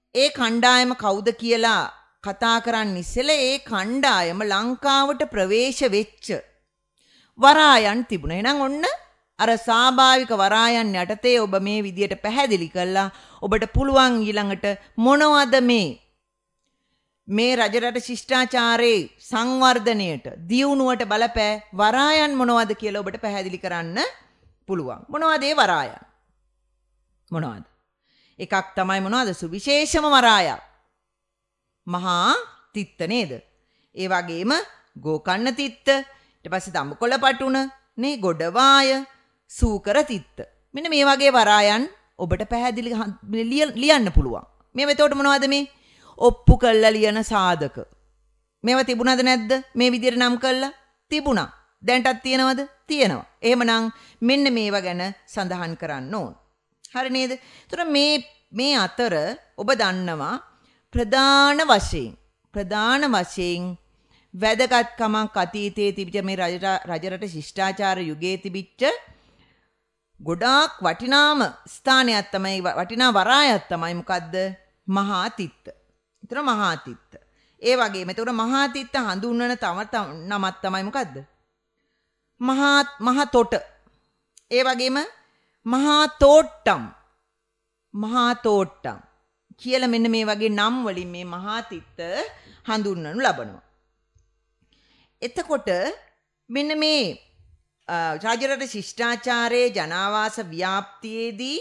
ඒ කණ්ඩායම කවුද කියලා කතා කරන්න ඉස්සෙල්ලා ඒ කණ්ඩායම ලංකාවට ප්‍රවේශ වෙච්ච වරායන් තිබුණා. එහෙනම් ඔන්න අර ස්වාභාවික වරායන් යටතේ ඔබ මේ විදියට පැහැදිලි කළා. ඔබට පුළුවන් ඊළඟට මොනවද මේ මේ රජරට ශිෂ්ටාචාරයේ සංවර්ධනයට දියුණුවට බලපෑ වරායන් මොනවද කියලා ඔබට පැහැදිලි කරන්න පුළුවන්. මොනවද ඒ වරායන්? මොනවද? එකක් තමයි මොනවද? සුවිශේෂම වරාය. මහා තිත්ත නේද? ඒ වගේම ගෝකන්න තිත්ත, ඊට පස්සේ දඹකොළ පටුන, නේ ගොඩවාය, සූකර තිත්ත. මෙන්න මේ වගේ වරායන් ඔබට පැහැදිලි ලියන්න පුළුවන්. මේව එතකොට මොනවද මේ? ඔප්පු කළා ලියන සාධක. මේවා තිබුණාද නැද්ද? මේ විදිහට නම් කළා තිබුණා. දැන්ටත් තියෙනවද? තියෙනවා. එහෙමනම් මෙන්න මේවා ගැන සඳහන් කරන්න ඕන. හරි නේද? ඒතර මේ මේ අතර ඔබ දන්නවා ප්‍රධාන වශයෙන් ප්‍රධාන වශයෙන් වැදගත්කමක් අතීතයේ තිබිච්ච මේ රජරට ශිෂ්ටාචාර යුගයේ තිබිච්ච ගොඩාක් වටිනාම ස්ථානයක් තමයි වටිනා වරායක් තමයි මොකද්ද? මහා තිත්ත. ඒතර මහා තිත්ත. ඒ වගේම ඒතර මහා තිත්ත හඳුන්වන තම නමක් තමයි මොකද්ද? මහා මහා තොට. ඒ වගේම මහා තෝට්ටම්. මහා තෝට්ටම් කියලා මෙන්න මේ වගේ නම් වලින් මේ මහා තිත්ත හඳුන්වනු ලබනවා. එතකොට මෙන්න මේ රාජරට ශිෂ්ටාචාරයේ ජනාවාස ව්‍යාප්තියේදී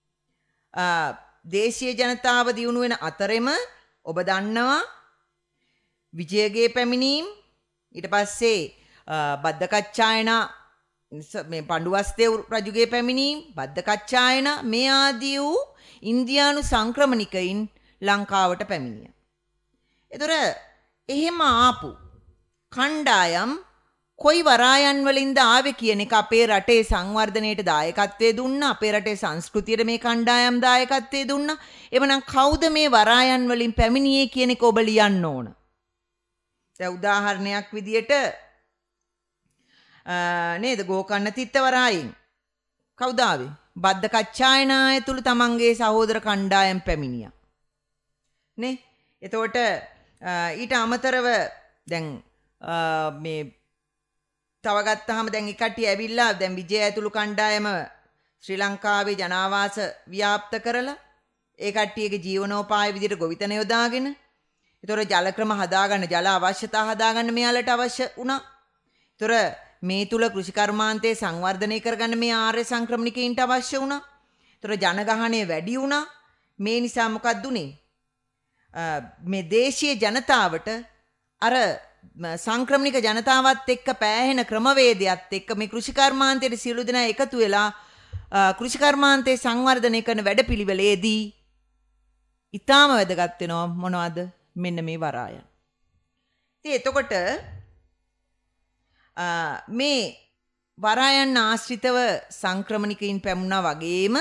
දේශීය ජනතාව දියුණු වෙන අතරෙම ඔබ දන්නවා විජයගේ පැමිණීම්, ඊට පස්සේ බද්දකච්චායන මේ පඬුවස්තේ රජුගේ පැමිණීම්, බද්දකච්චායන මේ ආදී වූ ඉන්දියානු සංක්‍රමණිකයින් ලංකාවට පැමිණියා. ඒතර එහෙම ආපු කණ්ඩායම් කොයි වරායන් වලින්ද ආවේ කියන එක අපේ රටේ සංවර්ධනයට දායකත්වයේ දුන්නා. අපේ රටේ සංස්කෘතියට මේ කණ්ඩායම් දායකත්වයේ දුන්නා. එවනම් කවුද මේ වරායන් වලින් පැමිණියේ කියන එක ඔබ ලියන්න ඕන. දැන් උදාහරණයක් විදියට නේද ගෝකන්න තිත්ත වරායින් කවුද ආවේ? බද්දකච්චායනාය තුල තමන්ගේ සහෝදර කණ්ඩායම් පැමිණියා. නේ? එතකොට ඊට අමතරව දැන් මේ තව ගත්තාම දැන් ඒ කට්ටිය ඇවිල්ලා දැන් විජය ඇතුළු කණ්ඩායම ශ්‍රී ලංකාවේ ජනාවාස ව්‍යාප්ත කරලා ඒ කට්ටියගේ ජීවනෝපාය විදිහට ගොවිතැන යොදාගෙන ඒතොර ජල ක්‍රම හදාගන්න ජල අවශ්‍යතා හදාගන්න මෙයාලට අවශ්‍ය වුණා. ඒතොර මේ තුල කෘෂිකර්මාන්තයේ සංවර්ධනය කරගන්න මේ ආර්ය සංක්‍රමණිකයින්ට අවශ්‍ය වුණා. ඒතොර ජනගහණය වැඩි වුණා. මේ නිසා මොකක්ද උනේ? මේ දේශීය ජනතාවට අර සංක්‍රමණික ජනතාවත් එක්ක පෑහෙන ක්‍රමවේදයත් එක්ක මේ කෘෂිකර්මාන්තයේ සියලු දෙනා එකතු වෙලා කෘෂිකර්මාන්තයේ සංවර්ධනය කරන වැඩපිළිවෙලේදී ඊටාම වැදගත් වෙනවා මොනවද? මෙන්න මේ වරායන්. ඉතින් එතකොට මේ වරායන් ආශ්‍රිතව සංක්‍රමණිකයින් පැමුණා වගේම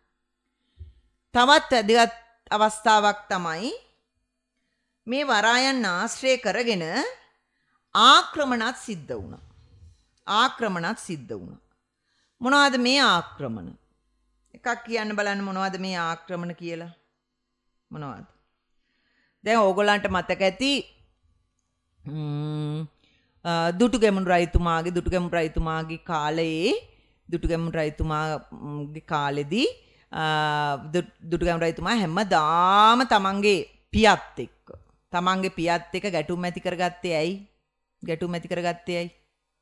තවත් වැදගත් අවස්ථාවක් තමයි මේ වරායන් ආශ්‍රය කරගෙන ආක්‍රමණත් සිද්ධ වුණා. ආක්‍රමණත් සිද්ධ වුණා. මොනවද මේ ආක්‍රමණ? එකක් කියන්න බලන්න මොනවද මේ ආක්‍රමණ කියලා? මොනවද? දැන් ඕගොල්ලන්ට මතක ඇති දුටුගැමුණු රජතුමාගේ දුටුගැමුණු රජතුමාගේ කාලයේ දුටුගැමුණු රජතුමාගේ කාලෙදී දුටුගැමුණු රජතුමා හැමදාම තමන්ගේ පියත් එක්ක තමන්ගේ පියත් එක්ක ගැටුම් ඇති කරගත්තේ ඇයි? ගැටුම් ඇති කරගත්තේ ඇයි?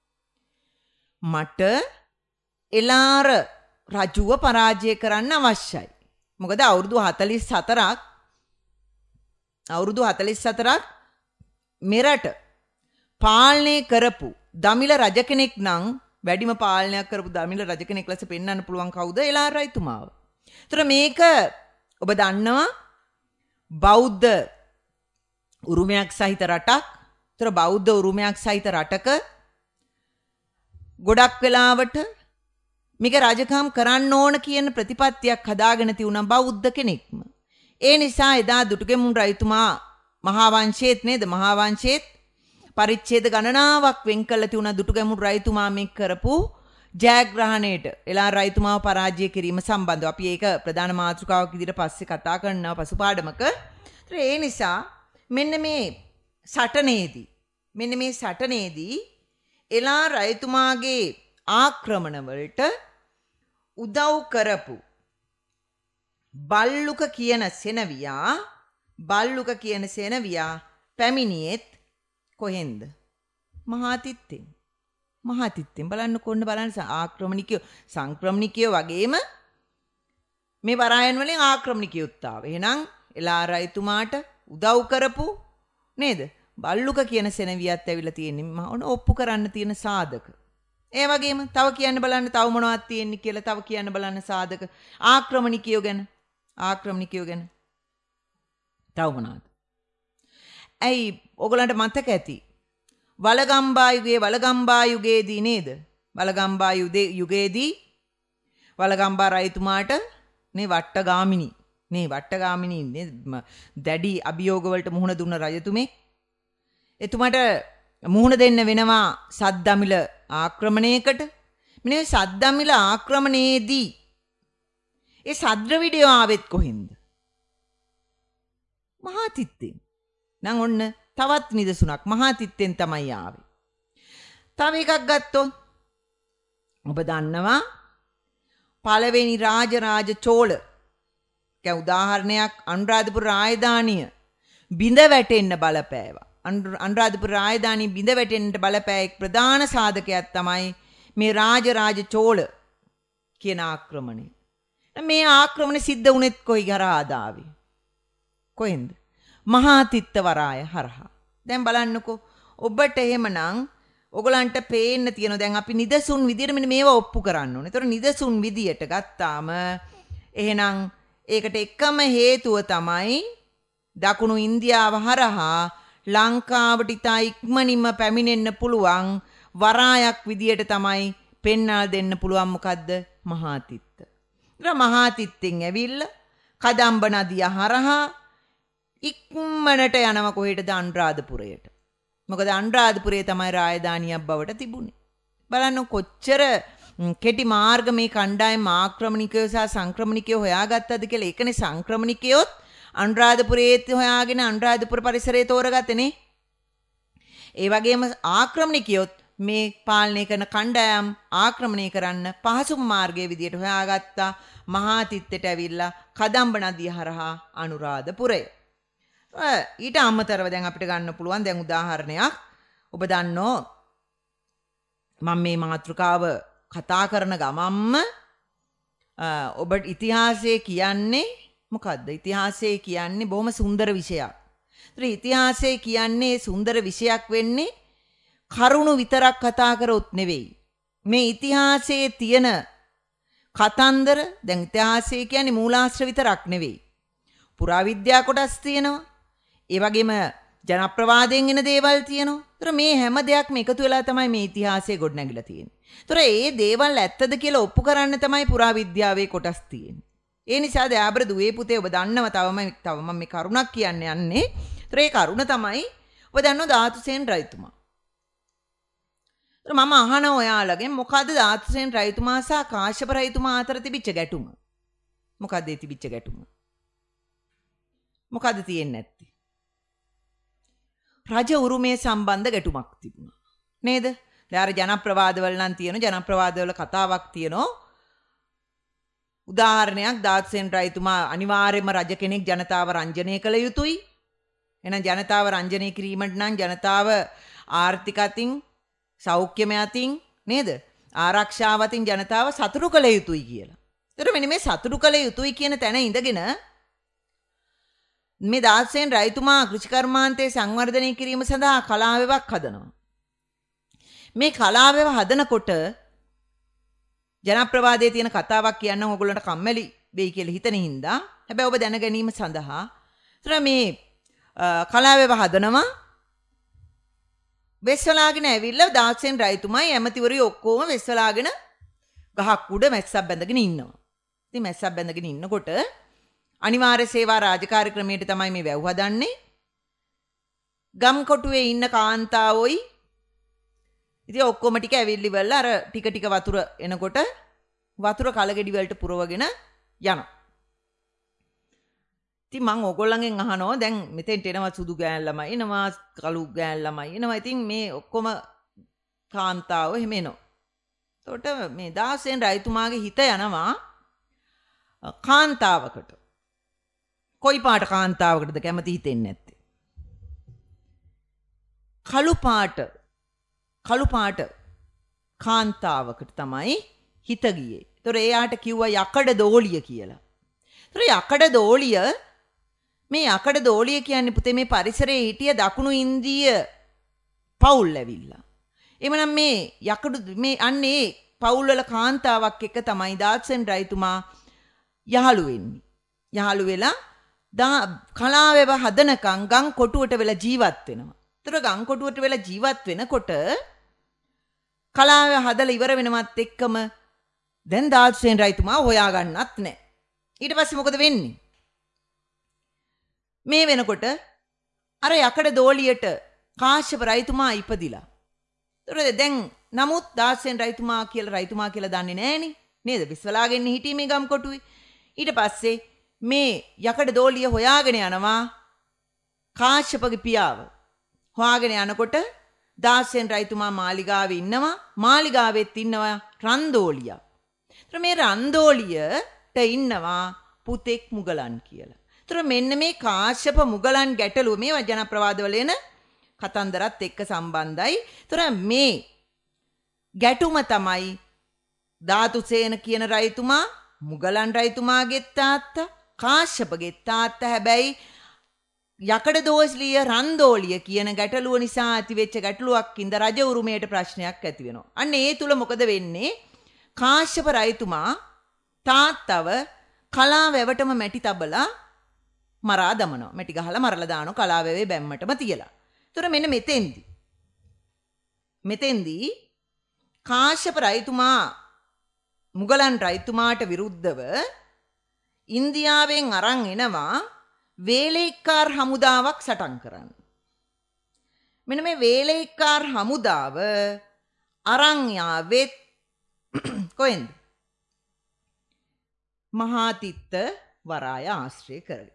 මට එලාර රජුව පරාජය කරන්න අවශ්‍යයි. මොකද අවුරුදු හතළිස් හතරක් අවුරුදු හතළිස් හතරක් මෙරට පාලනය කරපු දමිළ රජ කෙනෙක් නම් වැඩිම පාලනයක් කරපු දමිළ රජ කෙනෙක් ලෙස පෙන්වන්න පුළුවන් කවුද? එලාර රජතුමාව. ඒතර මේක ඔබ දන්නවා බෞද්ධ උරුමයක් සහිත රටක්. ඒතර බෞද්ධ උරුමයක් සහිත රටක ගොඩක් වෙලාවට මේක රජකම් කරන්න ඕන කියන ප්‍රතිපත්තියක් හදාගෙන තියුණා බෞද්ධ කෙනෙක්ම. ඒ නිසා එදා දුටුගැමුණු රජතුමා මහා වංශයේත් නේද මහා වංශයේත් පරිච්ඡේද ගණනාවක් වෙන් කළ තියුණා දුටුගැමුණු රජතුමා මේ කරපු ජයග්‍රහණයට එලාර රජතුමාව පරාජය කිරීම සම්බන්ධව. අපි ඒක ප්‍රධාන මාතෘකාවක් විදිහට පස්සේ කතා කරනවා පසුපාඩමක. ඒ නිසා මෙන්න මේ සටනේදී මෙන්න මේ සටනේදී එලා රජතුමාගේ ආක්‍රමණ වලට උදව් කරපු බල්ලුක කියන සෙනවියා බල්ලුක කියන සෙනවියා පැමිණියෙත් කොහෙන්ද? මහාතිත්තෙන්. මහාතිත්තෙන් බලන්න කොන්න බලන්න ආක්‍රමණිකයෝ සංක්‍රමණිකයෝ වගේම මේ වරායන් වලින් ආක්‍රමණිකයොත් ආවේ. එහෙනම් එලා රජතුමාට උදව් කරපු නේද? බල්ලුක කියන සෙනවියත් ඇවිල්ලා තියෙන්නේ මම ඔප්පු කරන්න තියෙන සාධක. ඒ වගේම තව කියන්න බලන්න තව මොනවද තියෙන්නේ කියලා තව කියන්න බලන්න සාධක. ආක්‍රමණිකයෝ ගැන ආක්‍රමණිකයෝ ගැන තව මොනවද? ඇයි ඔයගලන්ට මතක ඇති වලගම්බා යුගයේ වලගම්බා යුගයේදී නේද? වලගම්බා යුගයේදී වලගම්බා රජතුමාට නේ වට්ටගාමිනී නේ වට්ටගාමිනී නේ දැඩි අභියෝග වලට මුහුණ දුන්න රජතුමේ එතුමාට මුහුණ දෙන්න වෙනවා සද්දමිල ආක්‍රමණයකට. මෙන්න සද්දමිල ආක්‍රමණයේදී ඒ සද්‍රවිඩය ආවෙත් කොහෙන්ද? මහාතිත්තෙන්. නම් ඔන්න තවත් නිදසුනක් මහාතිත්තෙන් තමයි ආවේ. තව එකක් ගත්තොත් ඔබ දන්නවා පළවෙනි රාජරාජ චෝල කෑ උදාහරණයක් අනුරාධපුර රාජධානිය බිඳ වැටෙන්න බලපෑවා. අනුරාධපුර රාජධානිය බිඳ වැටෙන්න බලපෑ එක් ප්‍රධාන සාධකයක් තමයි මේ රාජරාජ චෝල කියන ආක්‍රමණය. මේ ආක්‍රමණය සිද්ධ වුණෙත් කොයි හරහාද ආවේ? කොහෙන්ද? මහාතිත්ත වරාය හරහා. දැන් බලන්නකෝ ඔබට එහෙමනම් ඔයගලන්ට පේන්න තියෙනවා දැන් අපි නිදසුන් විදියට මෙන්න මේවා ඔප්පු කරන්න ඕනේ. ඒතර නිදසුන් විදියට ගත්තාම එහෙනම් ඒකට එකම හේතුව තමයි දකුණු ඉන්දියාව හරහා ලංකාවට ඉතා ඉක්මනින්ම පැමිණෙන්න පුළුවන් වරායක් විදියට තමයි පෙන්වලා දෙන්න පුළුවන් මොකද්ද? මහාතිත්ත. ඒතර මහාතිත්තෙන් ඇවිල්ලා කදම්බ නදිය හරහා ඉක්මනට යනවා කොහෙටද? අනුරාධපුරයට. මොකද අනුරාධපුරේ තමයි රාජධානියක් බවට තිබුණේ. බලන්න කොච්චර කෙටි මාර්ග මේ කණ්ඩායම ආක්‍රමණිකයෝ සහ සංක්‍රමණිකයෝ හොයාගත්තද කියලා. ඒකනේ සංක්‍රමණිකයොත් අනුරාධපුරයේත් හොයාගෙන අනුරාධපුර පරිසරය තෝරගත්තනේ. ඒ වගේම ආක්‍රමණිකයොත් මේ පාලනය කරන කණ්ඩායම් ආක්‍රමණය කරන්න පහසුම මාර්ගයේ විදියට හොයාගත්තා මහාතිත්තට ඇවිල්ලා කදම්බ නදිය හරහා අනුරාධපුරය. ඊට අමතරව දැන් අපිට ගන්න පුළුවන් දැන් උදාහරණයක් ඔබ දන්නෝ මම මේ මාතෘකාව කතා කරන ගමම්ම ඔබ ඉතිහාසය කියන්නේ මොකද්ද? ඉතිහාසය කියන්නේ බොහොම සුන්දර විෂයක්. ඒතර ඉතිහාසය කියන්නේ සුන්දර විෂයක් වෙන්නේ කරුණු විතරක් කතා කරොත් නෙවෙයි. මේ ඉතිහාසයේ තියෙන කතන්දර දැන් ඉතිහාසය කියන්නේ මූලාශ්‍ර විතරක් නෙවෙයි. පුරාවිද්‍යා කොටස් තියෙනවා. ඒ වගේම ජනප්‍රවාදයෙන් එන දේවල් තියෙනවා. ඒතර මේ හැම දෙයක්ම එකතු වෙලා තමයි මේ ඉතිහාසය ගොඩනැගිලා තියෙන්නේ. ඒතර ඒ දේවල් ඇත්තද කියලා ඔප්පු කරන්න තමයි පුරාවිද්‍යාවේ කොටස් තියෙන්නේ. ඒ නිසා දයාබර දුවේ පුතේ ඔබ දන්නව තවම තව මම මේ කරුණක් කියන්න යන්නේ. ඒතර ඒ කරුණ තමයි ඔබ දන්නව ධාතුසේන රජතුමා. ඒතර මම අහන ඔයාලගෙන් මොකද්ද ධාතුසේන රජතුමා සහ කාශ්‍යප රජතුමා අතර තිබිච්ච ගැටුම? මොකද්ද ඒ තිබිච්ච ගැටුම? මොකද්ද තියෙන්නේ නැත්තේ? රජ උරුමයේ සම්බන්ධ ගැටුමක් තිබුණා. නේද? දැන් අර ජනප්‍රවාදවල නම් තියෙන ජනප්‍රවාදවල කතාවක් තියෙනවා. උදාහරණයක් ධාතුසේන රජතුමා අනිවාර්යයෙන්ම රජ කෙනෙක් ජනතාව රංජනය කළ යුතුයි. එහෙනම් ජනතාව රංජනය කිරීමට නම් ජනතාව ආර්ථික අතින් සෞඛ්‍යමය අතින් නේද? ආරක්ෂාව අතින් ජනතාව සතුටු කළ යුතුයි කියලා. ඒතර මෙන්න මේ සතුටු කළ යුතුයි කියන තැන ඉඳගෙන මේ ධාතුසේන රජතුමා කෘෂිකර්මාන්තයේ සංවර්ධනය කිරීම සඳහා කලාවෙවක් හදනවා. මේ කලාවෙව හදනකොට ජනප්‍රවාදයේ තියෙන කතාවක් කියන්න ඕගොල්ලන්ට කම්මැලි වෙයි කියලා හිතන හින්දා හැබැයි ඔබ දැන ගැනීම සඳහා ඒතර මේ කලාවෙව හදනවා වෙස්වලාගෙන ඇවිල්ලා ධාතුසේන රජතුමායි ඇමතිවරුයි ඔක්කොම වෙස්වලාගෙන ගහක් උඩ මැස්සක් බැඳගෙන ඉන්නවා. ඉතින් මැස්සක් බැඳගෙන ඉන්නකොට අනිවාර්ය සේවා රාජකාරී ක්‍රමයට තමයි මේ වැව් හදන්නේ. ගම් කොටුවේ ඉන්න කාන්තාවෝයි ඉතින් ඔක්කොම ටික ඇවිල්ලි වෙලා අර ටික ටික වතුර එනකොට වතුර කලගෙඩි වලට පුරවගෙන යනවා. ඉතින් මං ඕගොල්ලන්ගෙන් අහනවා දැන් මෙතෙන්ට එනවා සුදු ගෑන් ළමයි එනවා කළු ගෑන් ළමයි එනවා. ඉතින් මේ ඔක්කොම කාන්තාව එහෙම එනවා. එතකොට මේ දාසෙන් රයිතුමාගේ හිත යනවා කාන්තාවකට. කොයි පාට කාන්තාවකටද කැමති හිතෙන්නේ නැත්තේ? කළු පාට කළු පාට කාන්තාවකට තමයි හිත ගියේ. ඒතොර එයාට කිව්වා යකඩ දෝලිය කියලා. ඒතොර යකඩ දෝලිය මේ යකඩ දෝලිය කියන්නේ පුතේ මේ පරිසරයේ හිටිය දකුණු ඉන්දිය පවුල් ඇවිල්ලා. එමනම් මේ යකඩ මේ අන්නේ පවුල් වල කාන්තාවක් එක තමයි දාසෙන් රයිතුමා යහළු වෙන්නේ. යහළු වෙලා දා කලාවැව හදනකම් ගම් කොටුවට වෙලා ජීවත් වෙනවා. ඒතර ගම් කොටුවට වෙලා ජීවත් වෙනකොට කලාවැව හදලා ඉවර වෙනවත් එක්කම දැන් දාසෙන් රයිතුමා හොයාගන්නත් නැහැ. ඊට පස්සේ මොකද වෙන්නේ? මේ වෙනකොට අර යකඩ දෝලියට කාශ්‍යප රයිතුමා ඉපදිලා. ඒතර දැන් නමුත් දාසෙන් රයිතුමා කියලා රයිතුමා කියලා දන්නේ නැහනේ. නේද? විශ්වලාගෙන හිටියේ මේ ගම් කොටුවේ. ඊට පස්සේ මේ යකඩ දෝලිය හොයාගෙන යනවා කාශ්‍යපගේ පියාව. හොයාගෙන යනකොට දාසෙන් රයිතුමා මාලිගාවේ ඉන්නවා. මාලිගාවෙත් ඉන්නවා රන්දෝලියා. ඒතර මේ රන්දෝලියට ඉන්නවා පුතෙක් මුගලන් කියලා. ඒතර මෙන්න මේ කාශ්‍යප මුගලන් ගැටලුව මේවා ජනප්‍රවාදවල එන කතන්දරත් එක්ක සම්බන්ධයි. ඒතර මේ ගැටුම තමයි ධාතුසේන කියන රයිතුමා මුගලන් රයිතුමාගේ තාත්තා කාශ්‍යපගේ තාත්තා. හැබැයි යකඩ දෝස්ලිය රන්දෝලිය කියන ගැටලුව නිසා ඇතිවෙච්ච ගැටලුවක් ඉඳ රජ උරුමයට ප්‍රශ්නයක් ඇති වෙනවා. අන්න ඒ තුල මොකද වෙන්නේ? කාශ්‍යප රයිතුමා තාත්තව කලාවැවටම මැටි තබලා මරා දමනවා. මැටි ගහලා මරලා දානවා කලාවැවේ බැම්මටම තියලා. ඒතර මෙන්න මෙතෙන්දි මෙතෙන්දි කාශ්‍යප රයිතුමා මුගලන් රයිතුමාට විරුද්ධව ඉන්දියාවෙන් අරන් එනවා වේලේක්කාර හමුදාවක් සටන් කරන්න. මෙන්න මේ වේලේක්කාර හමුදාව අරන් යාවෙත් කොහෙන්ද? මහාතිත්ත වරාය ආශ්‍රය කරගෙන.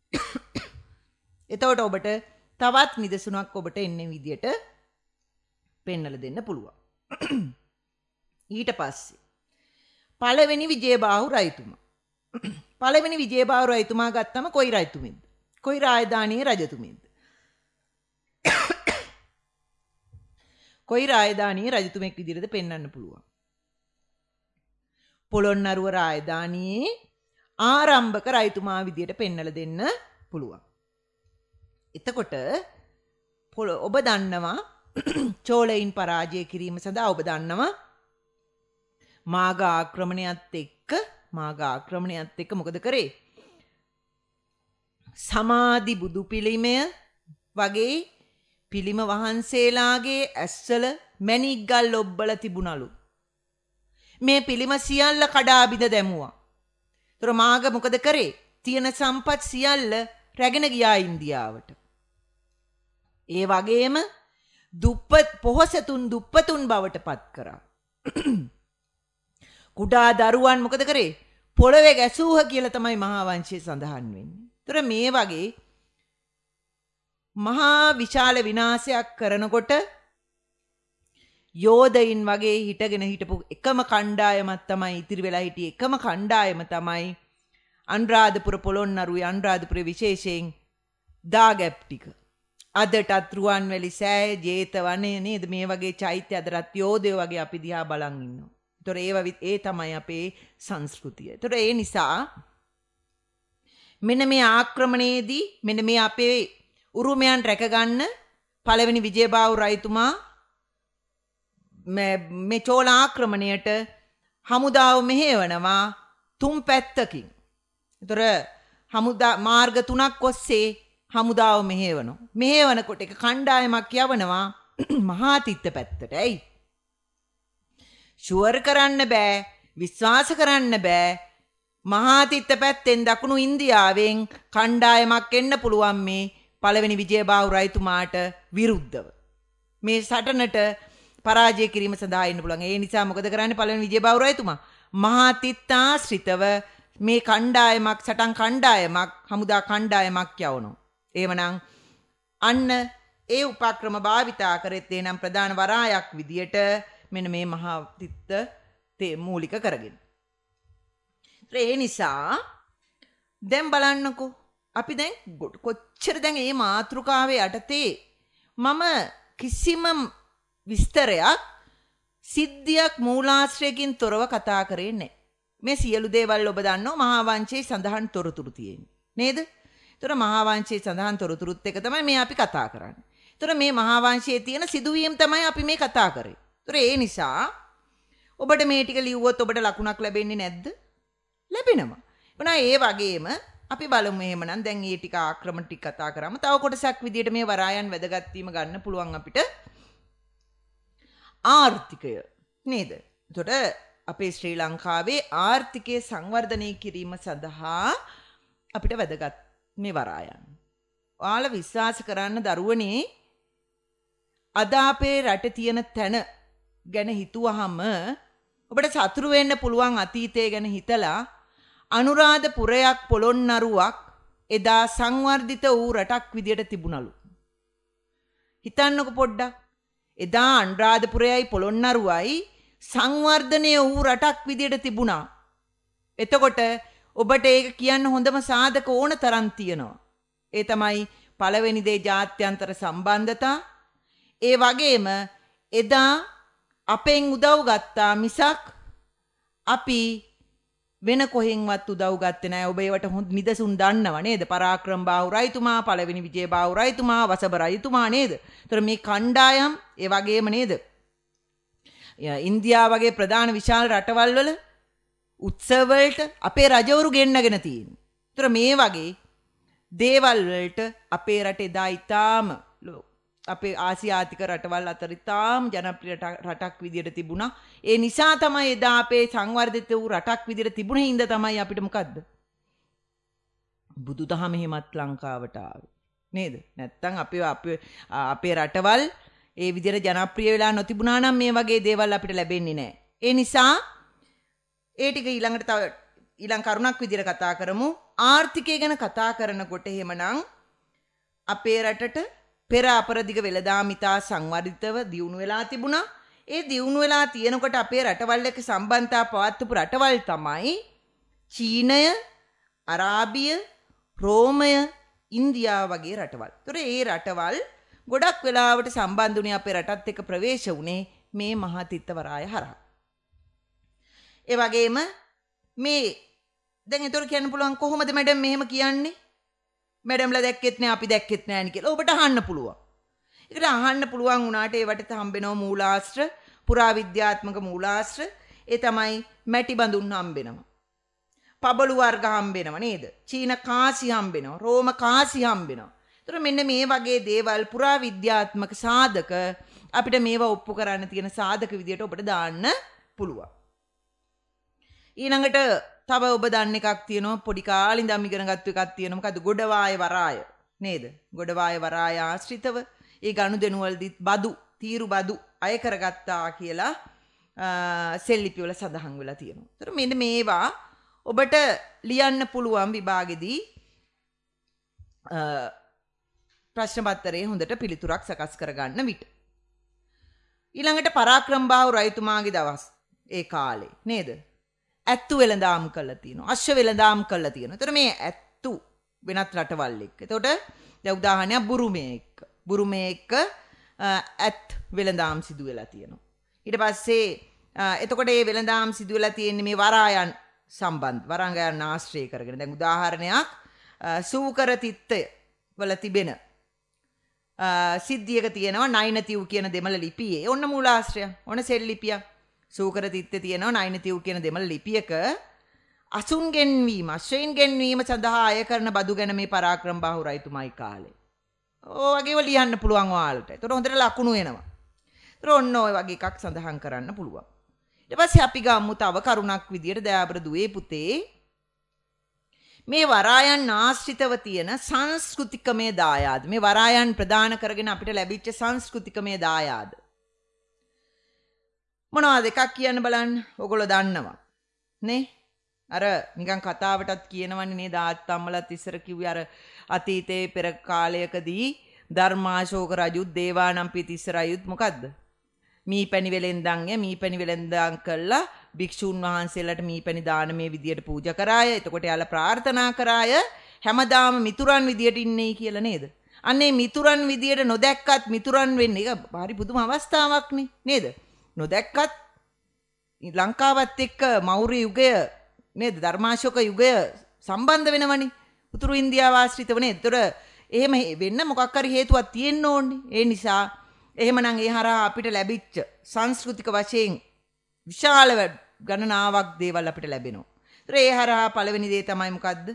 එතකොට ඔබට තවත් නිදසුනක් ඔබට එන්නේ විදියට පෙන්වලා දෙන්න පුළුවන්. ඊට පස්සේ පළවෙනි විජයබාහු රයිතුමා පළවෙනි විජයබාහු රයිතුමා ගත්තම කොයි රයිතුමෙක්ද? කොයි රාජධානියේ රජතුමෙක්ද? කොයි රාජධානියේ රජතුමෙක් විදිහටද පෙන්වන්න පුළුවන්? පොළොන්නරුව රාජධානියේ ආරම්භක රයිතුමා විදිහට පෙන්වලා දෙන්න පුළුවන්. එතකොට ඔබ දන්නවා චෝලයින් පරාජය කිරීම සඳහා ඔබ දන්නවා මාග ආක්‍රමණයත් එක්ක මාග ආක්‍රමණයත් එක්ක මොකද කරේ? සමාධි බුදු පිළිමය වගේ පිළිම වහන්සේලාගේ ඇස්වල මැණික් ගල් ඔබ්බල තිබුණලු. මේ පිළිම සියල්ල කඩා බිඳ දැමුවා. ඒතර මාග මොකද කරේ? තියෙන සම්පත් සියල්ල රැගෙන ගියා ඉන්දියාවට. ඒ වගේම දුප්පත් පොහොසතුන් දුප්පතුන් බවට පත් කරා. කුඩා දරුවන් මොකද කරේ? පොළවේ ගැසූහ කියලා තමයි මහා වංශයේ සඳහන් වෙන්නේ. ඒතර මේ වගේ මහා විශාල විනාශයක් කරනකොට යෝධයින් වගේ හිටගෙන හිටපු එකම කණ්ඩායමක් තමයි ඉතිරි වෙලා හිටියේ. එකම කණ්ඩායම තමයි අනුරාධපුර පොළොන්නරුවේ අනුරාධපුර විශේෂයෙන් දාගැප් ටික. අදටත් රුවන්වැලි සෑය ජේතවනේ නේද මේ වගේ චෛත්‍ය අදටත් යෝධයෝ වගේ අපි දිහා බලන් ඉන්නවා. ඒතොර ඒව ඒ තමයි අපේ සංස්කෘතිය. ඒතොර ඒ නිසා මෙන්න මේ ආක්‍රමණයේදී මෙන්න මේ අපේ උරුමයන් රැකගන්න පළවෙනි විජයබාහු රයිතුමා මේ චෝල ආක්‍රමණයට හමුදාව මෙහෙවනවා තුන් පැත්තකින්. ඒතොර හමුදා මාර්ග තුනක් ඔස්සේ හමුදාව මෙහෙවනවා. මෙහෙවනකොට එක කණ්ඩායමක් යවනවා මහාතිත්ත පැත්තට. ඇයි? ෂුවර් කරන්න බෑ, විශ්වාස කරන්න බෑ. මහාතිත්ත පැත්තෙන් දකුණු ඉන්දියාවෙන් කණ්ඩායමක් එන්න පුළුවන් මේ පළවෙනි විජයබාහු රයිතුමාට විරුද්ධව. මේ සටනට පරාජය කිරීම සඳහා එන්න පුළුවන්. ඒ නිසා මොකද කරන්නේ පළවෙනි විජයබාහු රයිතුමා? මහාතිත්තාශ්‍රිතව මේ කණ්ඩායමක් සටන් කණ්ඩායමක් හමුදා කණ්ඩායමක් යවනවා. එහෙමනම් අන්න ඒ උපක්‍රම භාවිතා කරෙත් එනම් ප්‍රධාන වරායක් විදියට මෙන්න මේ මහා තිත්ත මූලික කරගෙන. ඒ නිසා දැන් බලන්නකෝ අපි දැන් කොච්චර දැන් මේ මාතෘකාවේ යටතේ මම කිසිම විස්තරයක් සිද්ධියක් මූලාශ්‍රයකින් තොරව කතා කරේ නැහැ. මේ සියලු දේවල් ඔබ දන්නවා මහා වංශයේ සඳහන් තොරතුරු තියෙන්නේ. නේද? ඒතර මහා වංශයේ සඳහන් තොරතුරුත් එක තමයි මේ අපි කතා කරන්නේ. ඒතර මේ මහා වංශයේ තියෙන සිදුවීම් තමයි අපි මේ කතා කරේ. ඒතර ඒ නිසා ඔබට මේ ටික ලිව්වොත් ඔබට ලකුණක් ලැබෙන්නේ නැද්ද? ලැබෙනවා. මොනවා ඒ වගේම අපි බලමු එහෙමනම් දැන් මේ ටික ආක්‍රමණ ටික කතා කරාම තව කොටසක් විදියට මේ වරායන් වැදගත් වීම ගන්න පුළුවන් අපිට ආර්ථිකය නේද? එතකොට අපේ ශ්‍රී ලංකාවේ ආර්ථිකය සංවර්ධනය කිරීම සඳහා අපිට වැදගත් මේ වරායන්. ඔයාලා විශ්වාස කරන්න දරුවනේ අද අපේ රටේ තියෙන තැන ගැන හිතුවහම ඔබට සතුරු වෙන්න පුළුවන් අතීතය ගැන හිතලා අනුරාධපුරයක් පොළොන්නරුවක් එදා සංවර්ධිත වූ රටක් විදියට තිබුණලු. හිතන්නකො පොඩ්ඩක්. එදා අනුරාධපුරයයි පොළොන්නරුවයි සංවර්ධනය වූ රටක් විදියට තිබුණා. එතකොට ඔබට ඒක කියන්න හොඳම සාධක ඕන තරම් තියෙනවා. ඒ තමයි පළවෙනි දේ ජාත්‍යන්තර සම්බන්ධතා. ඒ වගේම එදා අපෙන් උදව් ගත්තා මිසක් අපි වෙන කොහෙන්වත් උදව් ගත්තේ නැහැ. ඔබ ඒවට හොඳ නිදසුන් දන්නව නේද? පරාක්‍රම බාහු රයිතුමා, පළවෙනි විජය බාහු රයිතුමා, වසබ රයිතුමා නේද? ඒතර මේ කණ්ඩායම් ඒ වගේම නේද? ඉන්දියාව වගේ ප්‍රධාන විශාල රටවල් වල උත්සව වලට අපේ රජවරු ගෙන්නගෙන තියෙනවා. ඒතර මේ වගේ දේවල් වලට අපේ රටේ දා ඊටාම අපේ ආසියාතික රටවල් අතර ඊටාම ජනප්‍රිය රටක් විදියට තිබුණා. ඒ නිසා තමයි එදා අපේ සංවර්ධිත වූ රටක් විදියට තිබුණේ. හින්දා තමයි අපිට මොකද්ද? බුදුදහම හිමත් ලංකාවට ආවේ. නේද? නැත්තම් අපේ අපේ අපේ රටවල් ඒ විදියට ජනප්‍රිය වෙලා නොතිබුණා නම් මේ වගේ දේවල් අපිට ලැබෙන්නේ නැහැ. ඒ නිසා ඒ ටික ඊළඟට තව ඊළඟ කරුණක් විදියට කතා කරමු. ආර්ථිකය ගැන කතා කරනකොට එහෙමනම් අපේ රටට පෙර අපරදිග වෙළඳාම් ඉතා සංවර්ධිතව දියුණු වෙලා තිබුණා. ඒ දියුණු වෙලා තියෙනකොට අපේ රටවල් එක්ක සම්බන්ධතා පවත්වපු රටවල් තමයි චීනය, අරාබිය, රෝමය, ඉන්දියාව වගේ රටවල්. ඒතර ඒ රටවල් ගොඩක් වෙලාවට සම්බන්ධ වුණේ අපේ රටත් එක්ක ප්‍රවේශ වුණේ මේ මහා තිත්ත වරාය හරහා. ඒ වගේම මේ දැන් ඒතර කියන්න පුළුවන් කොහොමද මැඩම් මෙහෙම කියන්නේ? මැඩම්ලා දැක්කෙත් නෑ අපි දැක්කෙත් නෑ නේ කියලා ඔබට අහන්න පුළුවන්. ඒකට අහන්න පුළුවන් වුණාට ඒවට හම්බෙනවා මූලාශ්‍ර, පුරාවිද්‍යාත්මක මූලාශ්‍ර. ඒ තමයි මැටි බඳුන් හම්බෙනවා. පබළු වර්ග හම්බෙනවා නේද? චීන කාසි හම්බෙනවා, රෝම කාසි හම්බෙනවා. ඒතර මෙන්න මේ වගේ දේවල් පුරාවිද්‍යාත්මක සාධක අපිට මේවා ඔප්පු කරන්න තියෙන සාධක විදියට ඔබට දාන්න පුළුවන්. ඊළඟට තව ඔබ දන්න එකක් තියෙනවා පොඩි කාලේ ඉඳන් ඉගෙනගත්තු එකක් තියෙනවා මොකද්ද ගොඩවාය වරාය නේද ගොඩවාය වරාය ආශ්‍රිතව ඒ ගනුදෙනු වලදීත් බදු තීරු බදු අය කරගත්තා කියලා සෙල්ලිපි වල සඳහන් වෙලා තියෙනවා. ඒතර මෙන්න මේවා ඔබට ලියන්න පුළුවන් විභාගෙදී ප්‍රශ්න පත්‍රයේ හොඳට පිළිතුරක් සකස් කරගන්න විට. ඊළඟට පරාක්‍රම බාහු රයිතුමාගේ දවස් ඒ කාලේ නේද? ඇත්තු වෙළඳාම් කළා තියෙනවා. අශ්ව වෙළඳාම් කළා තියෙනවා. ඒතර මේ ඇත්තු වෙනත් රටවල් එක්ක. එතකොට දැන් උදාහරණයක් බුරුමේ එක්ක. බුරුමේ එක්ක ඇත් වෙළඳාම් සිදු වෙලා තියෙනවා. ඊට පස්සේ එතකොට මේ වෙළඳාම් සිදු වෙලා තියෙන්නේ මේ වරායන් සම්බන්ධ වරායන් ආශ්‍රය කරගෙන. දැන් උදාහරණයක් සූකර තිත්තය වල තිබෙන සිද්ධියක තියෙනවා නයිනතිව් කියන දෙමළ ලිපියේ. ඔන්න මූලාශ්‍රය. ඔන්න සෙල් ලිපියක්. සූකර තිත්තේ තියෙනවා නයිනතිව් කියන දෙමළ ලිපියක අසුන් ගෙන්වීම, අශ්වයින් ගෙන්වීම සඳහා අය කරන බදු ගැන මේ පරාක්‍රම බාහු රයිතුමායි කාලේ. ඕ වගේව ලියන්න පුළුවන් ඔයාලට. ඒතකොට හොඳට ලකුණු එනවා. ඒතර ඔන්න ඔය වගේ එකක් සඳහන් කරන්න පුළුවන්. ඊට පස්සේ අපි ගමු තව කරුණක් විදියට දයාබර දුවේ පුතේ මේ වරායන් ආශ්‍රිතව තියෙන සංස්කෘතිකමය දායාද. මේ වරායන් ප්‍රදාන කරගෙන අපිට ලැබිච්ච සංස්කෘතිකමය දායාද. මොනවද එකක් කියන්න බලන්න. ඔයගොල්ලෝ දන්නවා. නේ? අර නිකන් කතාවටත් කියනවනේ නේද ආත්තම්මලත් ඉස්සර කිව්වේ අර අතීතයේ පෙර කාලයකදී ධර්මාශෝක රජුත් දේවානම්පිය තිස්ස රජුත් මොකද්ද? මීපැණි වෙලෙන්දන් ය මීපැණි වෙලෙන්දන් කළා භික්ෂුන් වහන්සේලාට මීපැණි දානමේ විදියට පූජා කරාය. එතකොට යාලා ප්‍රාර්ථනා කරාය හැමදාම මිතුරන් විදියට ඉන්නේ කියලා නේද? අන්නේ මිතුරන් විදියට නොදැක්කත් මිතුරන් වෙන්නේ ඒක හරි පුදුම අවස්ථාවක්නේ නේද? නොදැක්කත් ලංකාවත් එක්ක මෞර්ය යුගය නේද ධර්මාශෝක යුගය සම්බන්ධ වෙනවනේ. උතුරු ඉන්දියාව ආශ්‍රිතව නේද? ඒතර එහෙම වෙන්න මොකක් හරි හේතුවක් තියෙන්න ඕනේ. ඒ නිසා එහෙමනම් ඒ හරහා අපිට ලැබිච්ච සංස්කෘතික වශයෙන් විශාල ගණනාවක් දේවල් අපිට ලැබෙනවා. ඒතර ඒ හරහා පළවෙනි දේ තමයි මොකද්ද?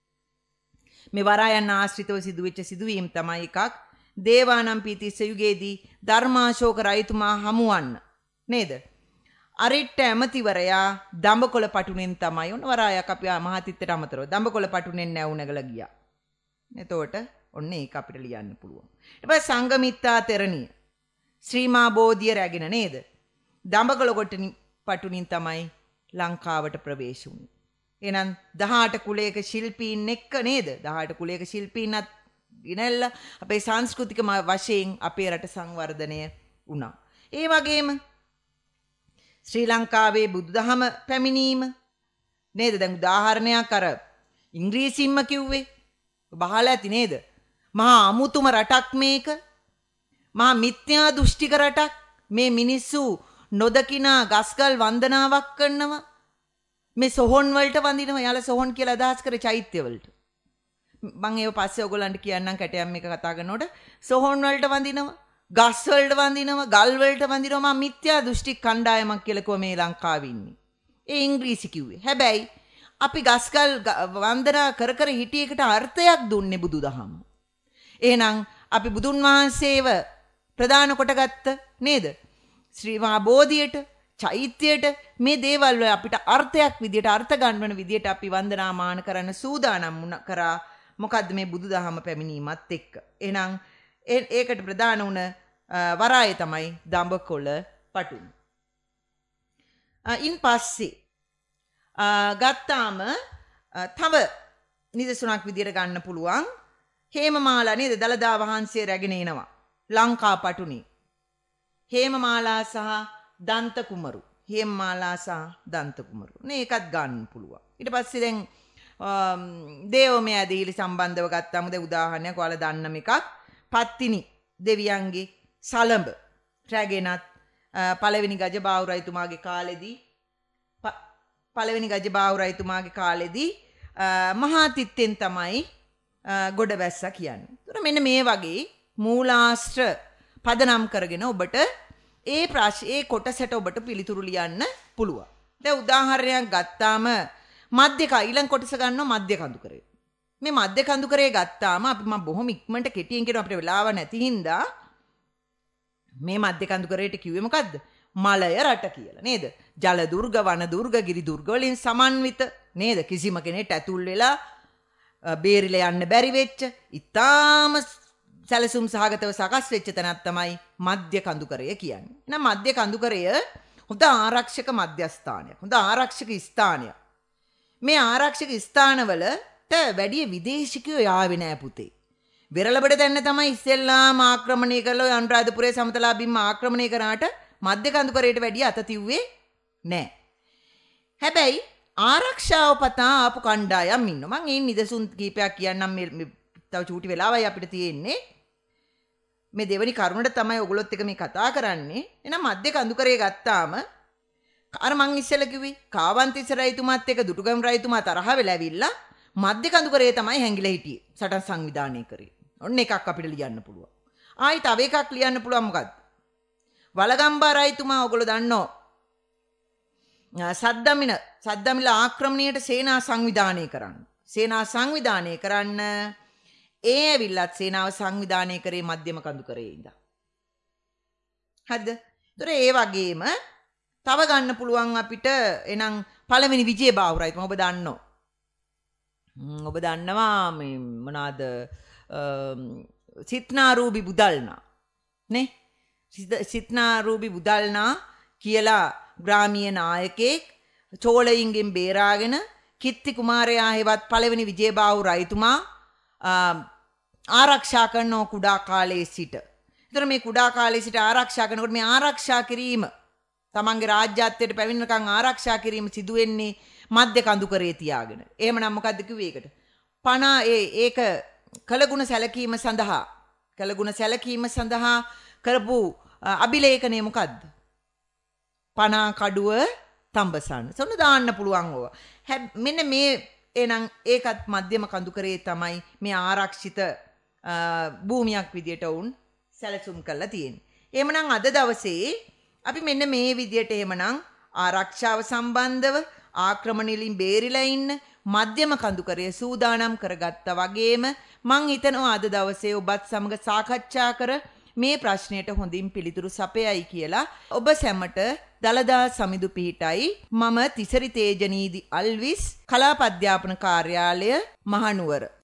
මේ වරායන් ආශ්‍රිතව සිදුවෙච්ච සිදුවීම් තමයි එකක් දේවානම්පිය තිස්ස යුගයේදී ධර්මාශෝක රජතුමා හමුවන්න නේද? අරිට්ට ඇමතිවරයා දඹකොළ පටුනෙන් තමයි ඔන්න වරායක් අපි මහතිත්තට අමතරව දඹකොළ පටුනෙන් නැවු නැගලා ගියා. එතකොට ඔන්න ඒක අපිට ලියන්න පුළුවන්. ඊට පස්සේ සංගමිත්තා තෙරණිය ශ්‍රීමා බෝධිය රැගෙන නේද? දඹකොළ කොටනි පටුනින් තමයි ලංකාවට ප්‍රවේශ වුනේ. එහෙනම් දහඅට කුලයක ශිල්පීන් එක්ක නේද? දහඅට කුලයක ශිල්පීන්වත් ගිනැල්ලා අපේ සංස්කෘතික වශයෙන් අපේ රට සංවර්ධනය වුණා. ඒ වගේම ශ්‍රී ලංකාවේ බුදුදහම පැමිණීම නේද? දැන් උදාහරණයක් අර ඉංග්‍රීසින්ම කිව්වේ බහලා ඇති නේද? මහා අමුතුම රටක් මේක. මහා මිත්‍යා දෘෂ්ටික රටක්. මේ මිනිස්සු නොදකිනා ගස්කල් වන්දනාවක් කරනවා. මේ සොහොන් වලට වඳිනවා. යාලා සොහොන් කියලා අදහස් කරේ චෛත්‍ය වලට. මම ඒව පස්සේ ඔයගොල්ලන්ට කියන්නම් කැටයම් එක කතා කරනකොට සොහොන් වලට වඳිනවා. ගස් වලට වඳිනවා. ගල් වලට වඳිනවා. මම මිත්‍යා දෘෂ්ටි කණ්ඩායමක් කියලා කිව්ව මේ ලංකාවේ ඉන්නේ. ඒ ඉංග්‍රීසි කිව්වේ. හැබැයි අපි ගස්කල් වන්දනා කර කර හිටියකට අර්ථයක් දුන්නේ බුදුදහම. එහෙනම් අපි බුදුන් වහන්සේව ප්‍රදාන කොටගත්ත නේද? ශ්‍රී මහා බෝධියට, චෛත්‍යයට මේ දේවල් වල අපිට අර්ථයක් විදියට අර්ථ ගන්නවන විදියට අපි වන්දනාමාන කරන්න සූදානම් වුණ කරා. මොකද්ද මේ බුදුදහම පැමිණීමත් එක්ක. එහෙනම් ඒකට ප්‍රදාන වුණ වරාය තමයි දඹකොළ පටුන. ඉන් පස්සේ ගත්තාම තව නිදසුනක් විදියට ගන්න පුළුවන්. හේමමාලා නේද? දලදා වහන්සේ රැගෙන එනවා ලංකා පටුනේ. හේමමාලා සහ දන්ත කුමරු. හේමමාලා සහ දන්ත කුමරු. නේ ඒකත් ගන්න පුළුවන්. ඊට පස්සේ දැන් දේවමය දීලි සම්බන්ධව ගත්තාම දැන් උදාහරණයක් ඔයාලා දන්නම එකක්. පත්තිනි දෙවියන්ගේ සලඹ රැගෙනත් පළවෙනි ගජබාහු රජතුමාගේ කාලෙදී පළවෙනි ගජබාහු රජතුමාගේ කාලෙදී මහා තිත්තෙන් තමයි ගොඩ වැස්සා කියන්නේ. ඒතර මෙන්න මේ වගේ මූලාශ්‍ර පදනම් කරගෙන ඔබට ඒ ප්‍රශ්න ඒ කොටසට ඔබට පිළිතුරු ලියන්න පුළුවන්. දැන් උදාහරණයක් ගත්තාම මධ්‍ය ඊළඟ කොටස ගන්නවා මධ්‍ය කඳුකරේ. මේ මධ්‍ය කඳුකරේ ගත්තාම අපි මම බොහොම ඉක්මනට කෙටියෙන් කියනවා අපිට වෙලාව නැති හින්දා මේ මධ්‍ය කඳුකරේට කිව්වේ මොකද්ද? මලය රට කියලා නේද? ජල දුර්ග, වන දුර්ග, ගිරි දුර්ග වලින් සමන්විත නේද? කිසිම කෙනෙක් ඇතුල් වෙලා බේරිලා යන්න බැරි වෙච්ච, ඊටාම සැලසුම් සහගතව සකස් වෙච්ච තැනක් තමයි මධ්‍ය කඳුකරය කියන්නේ. එහෙනම් මධ්‍ය කඳුකරය හොඳ ආරක්ෂක මධ්‍යස්ථානයක්. හොඳ ආරක්ෂක ස්ථානයක්. මේ ආරක්ෂක ස්ථානවලට වැඩි විදේශිකයෝ යාවේ නෑ පුතේ. වෙරළබඩ දැන්න තමයි ඉස්සෙල්ලාම ආක්‍රමණය කරලා අනුරාධපුරයේ සමතලා බිම් ආක්‍රමණය කරාට මධ්‍ය කඳුකරයට වැඩි අත තිව්වේ නෑ. හැබැයි ආරක්ෂාව පතා ආපු කණ්ඩායම් ඉන්නවා. මම මේ නිදසුන් කීපයක් කියන්නම්. මේ තව චූටි වෙලාවයි අපිට තියෙන්නේ. මේ දෙවෙනි කරුණට තමයි ඔයගොල්ලොත් එක මේ කතා කරන්නේ. එහෙනම් මධ්‍ය කඳුකරේ ගත්තාම අර මං ඉස්සෙල්ලා කිව්වේ කාවන්තිස්ස රජතුමාත් එක්ක දුටුගැමුණු රජතුමා තරහ වෙලා ඇවිල්ලා මධ්‍ය කඳුකරේ තමයි හැංගිලා හිටියේ. සටන් සංවිධානය කරේ. ඔන්න එකක් අපිට ලියන්න පුළුවන්. ආයි තව එකක් ලියන්න පුළුවන් මොකද්ද? වලගම්බා රජතුමා ඔයගොල්ලෝ දන්නෝ සද්දමින සද්දමිල ආක්‍රමණයට සේනා සංවිධානය කරන්න. සේනා සංවිධානය කරන්න ඒ ඇවිල්ලත් සේනාව සංවිධානය කරේ මධ්‍යම කඳුකරේ ඉඳන්. හරිද? ඒතර ඒ වගේම තව ගන්න පුළුවන් අපිට එනං පළවෙනි විජේබාහු රජතුමා ඔබ දන්නෝ. ඔබ දන්නවා මේ මොනවාද සිත්නාරූපි බුදල්නා නේ? සිත්නාරූපි බුදල්නා කියලා ග්‍රාමීය නායකයෙක් චෝලයින්ගෙන් බේරාගෙන කිත්ති කුමාරයා හෙවත් පළවෙනි විජේබාහු රජතුමා ආරක්ෂා කරන කුඩා කාලයේ සිට. ඒතර මේ කුඩා කාලයේ සිට ආරක්ෂා කරනකොට මේ ආරක්ෂා කිරීම තමන්ගේ රාජ්‍යත්වයට පැමිණෙනකන් ආරක්ෂා කිරීම සිදු වෙන්නේ මධ්‍ය කඳුකරේ තියාගෙන. එහෙමනම් මොකද්ද කිව්වේ ඒකට? පණ ඒ ඒක කළගුණ සැලකීම සඳහා කළගුණ සැලකීම සඳහා කරපු අභිලේඛනය මොකද්ද? පණ කඩුව තඹසන්න. සොන්න දාන්න පුළුවන් ඕවා. මෙන්න මේ එහෙනම් ඒකත් මධ්‍යම කඳුකරේ තමයි මේ ආරක්ෂිත භූමියක් විදියට වුන් සැලසුම් කරලා තියෙන්නේ. එහෙමනම් අද දවසේ අපි මෙන්න මේ විදියට එහෙමනම් ආරක්ෂාව සම්බන්ධව ආක්‍රමණ වලින් බේරිලා ඉන්න මධ්‍යම කඳුකරය සූදානම් කරගත්තා වගේම මං හිතනවා අද දවසේ ඔබත් සමග සාකච්ඡා කර මේ ප්‍රශ්නයට හොඳින් පිළිතුරු සපයයි කියලා. ඔබ සැමට දලදා සමිඳු පිහිටයි. මම තිසරි තේජනීදි අල්විස් කලාප අධ්‍යාපන කාර්යාලය මහනුවර.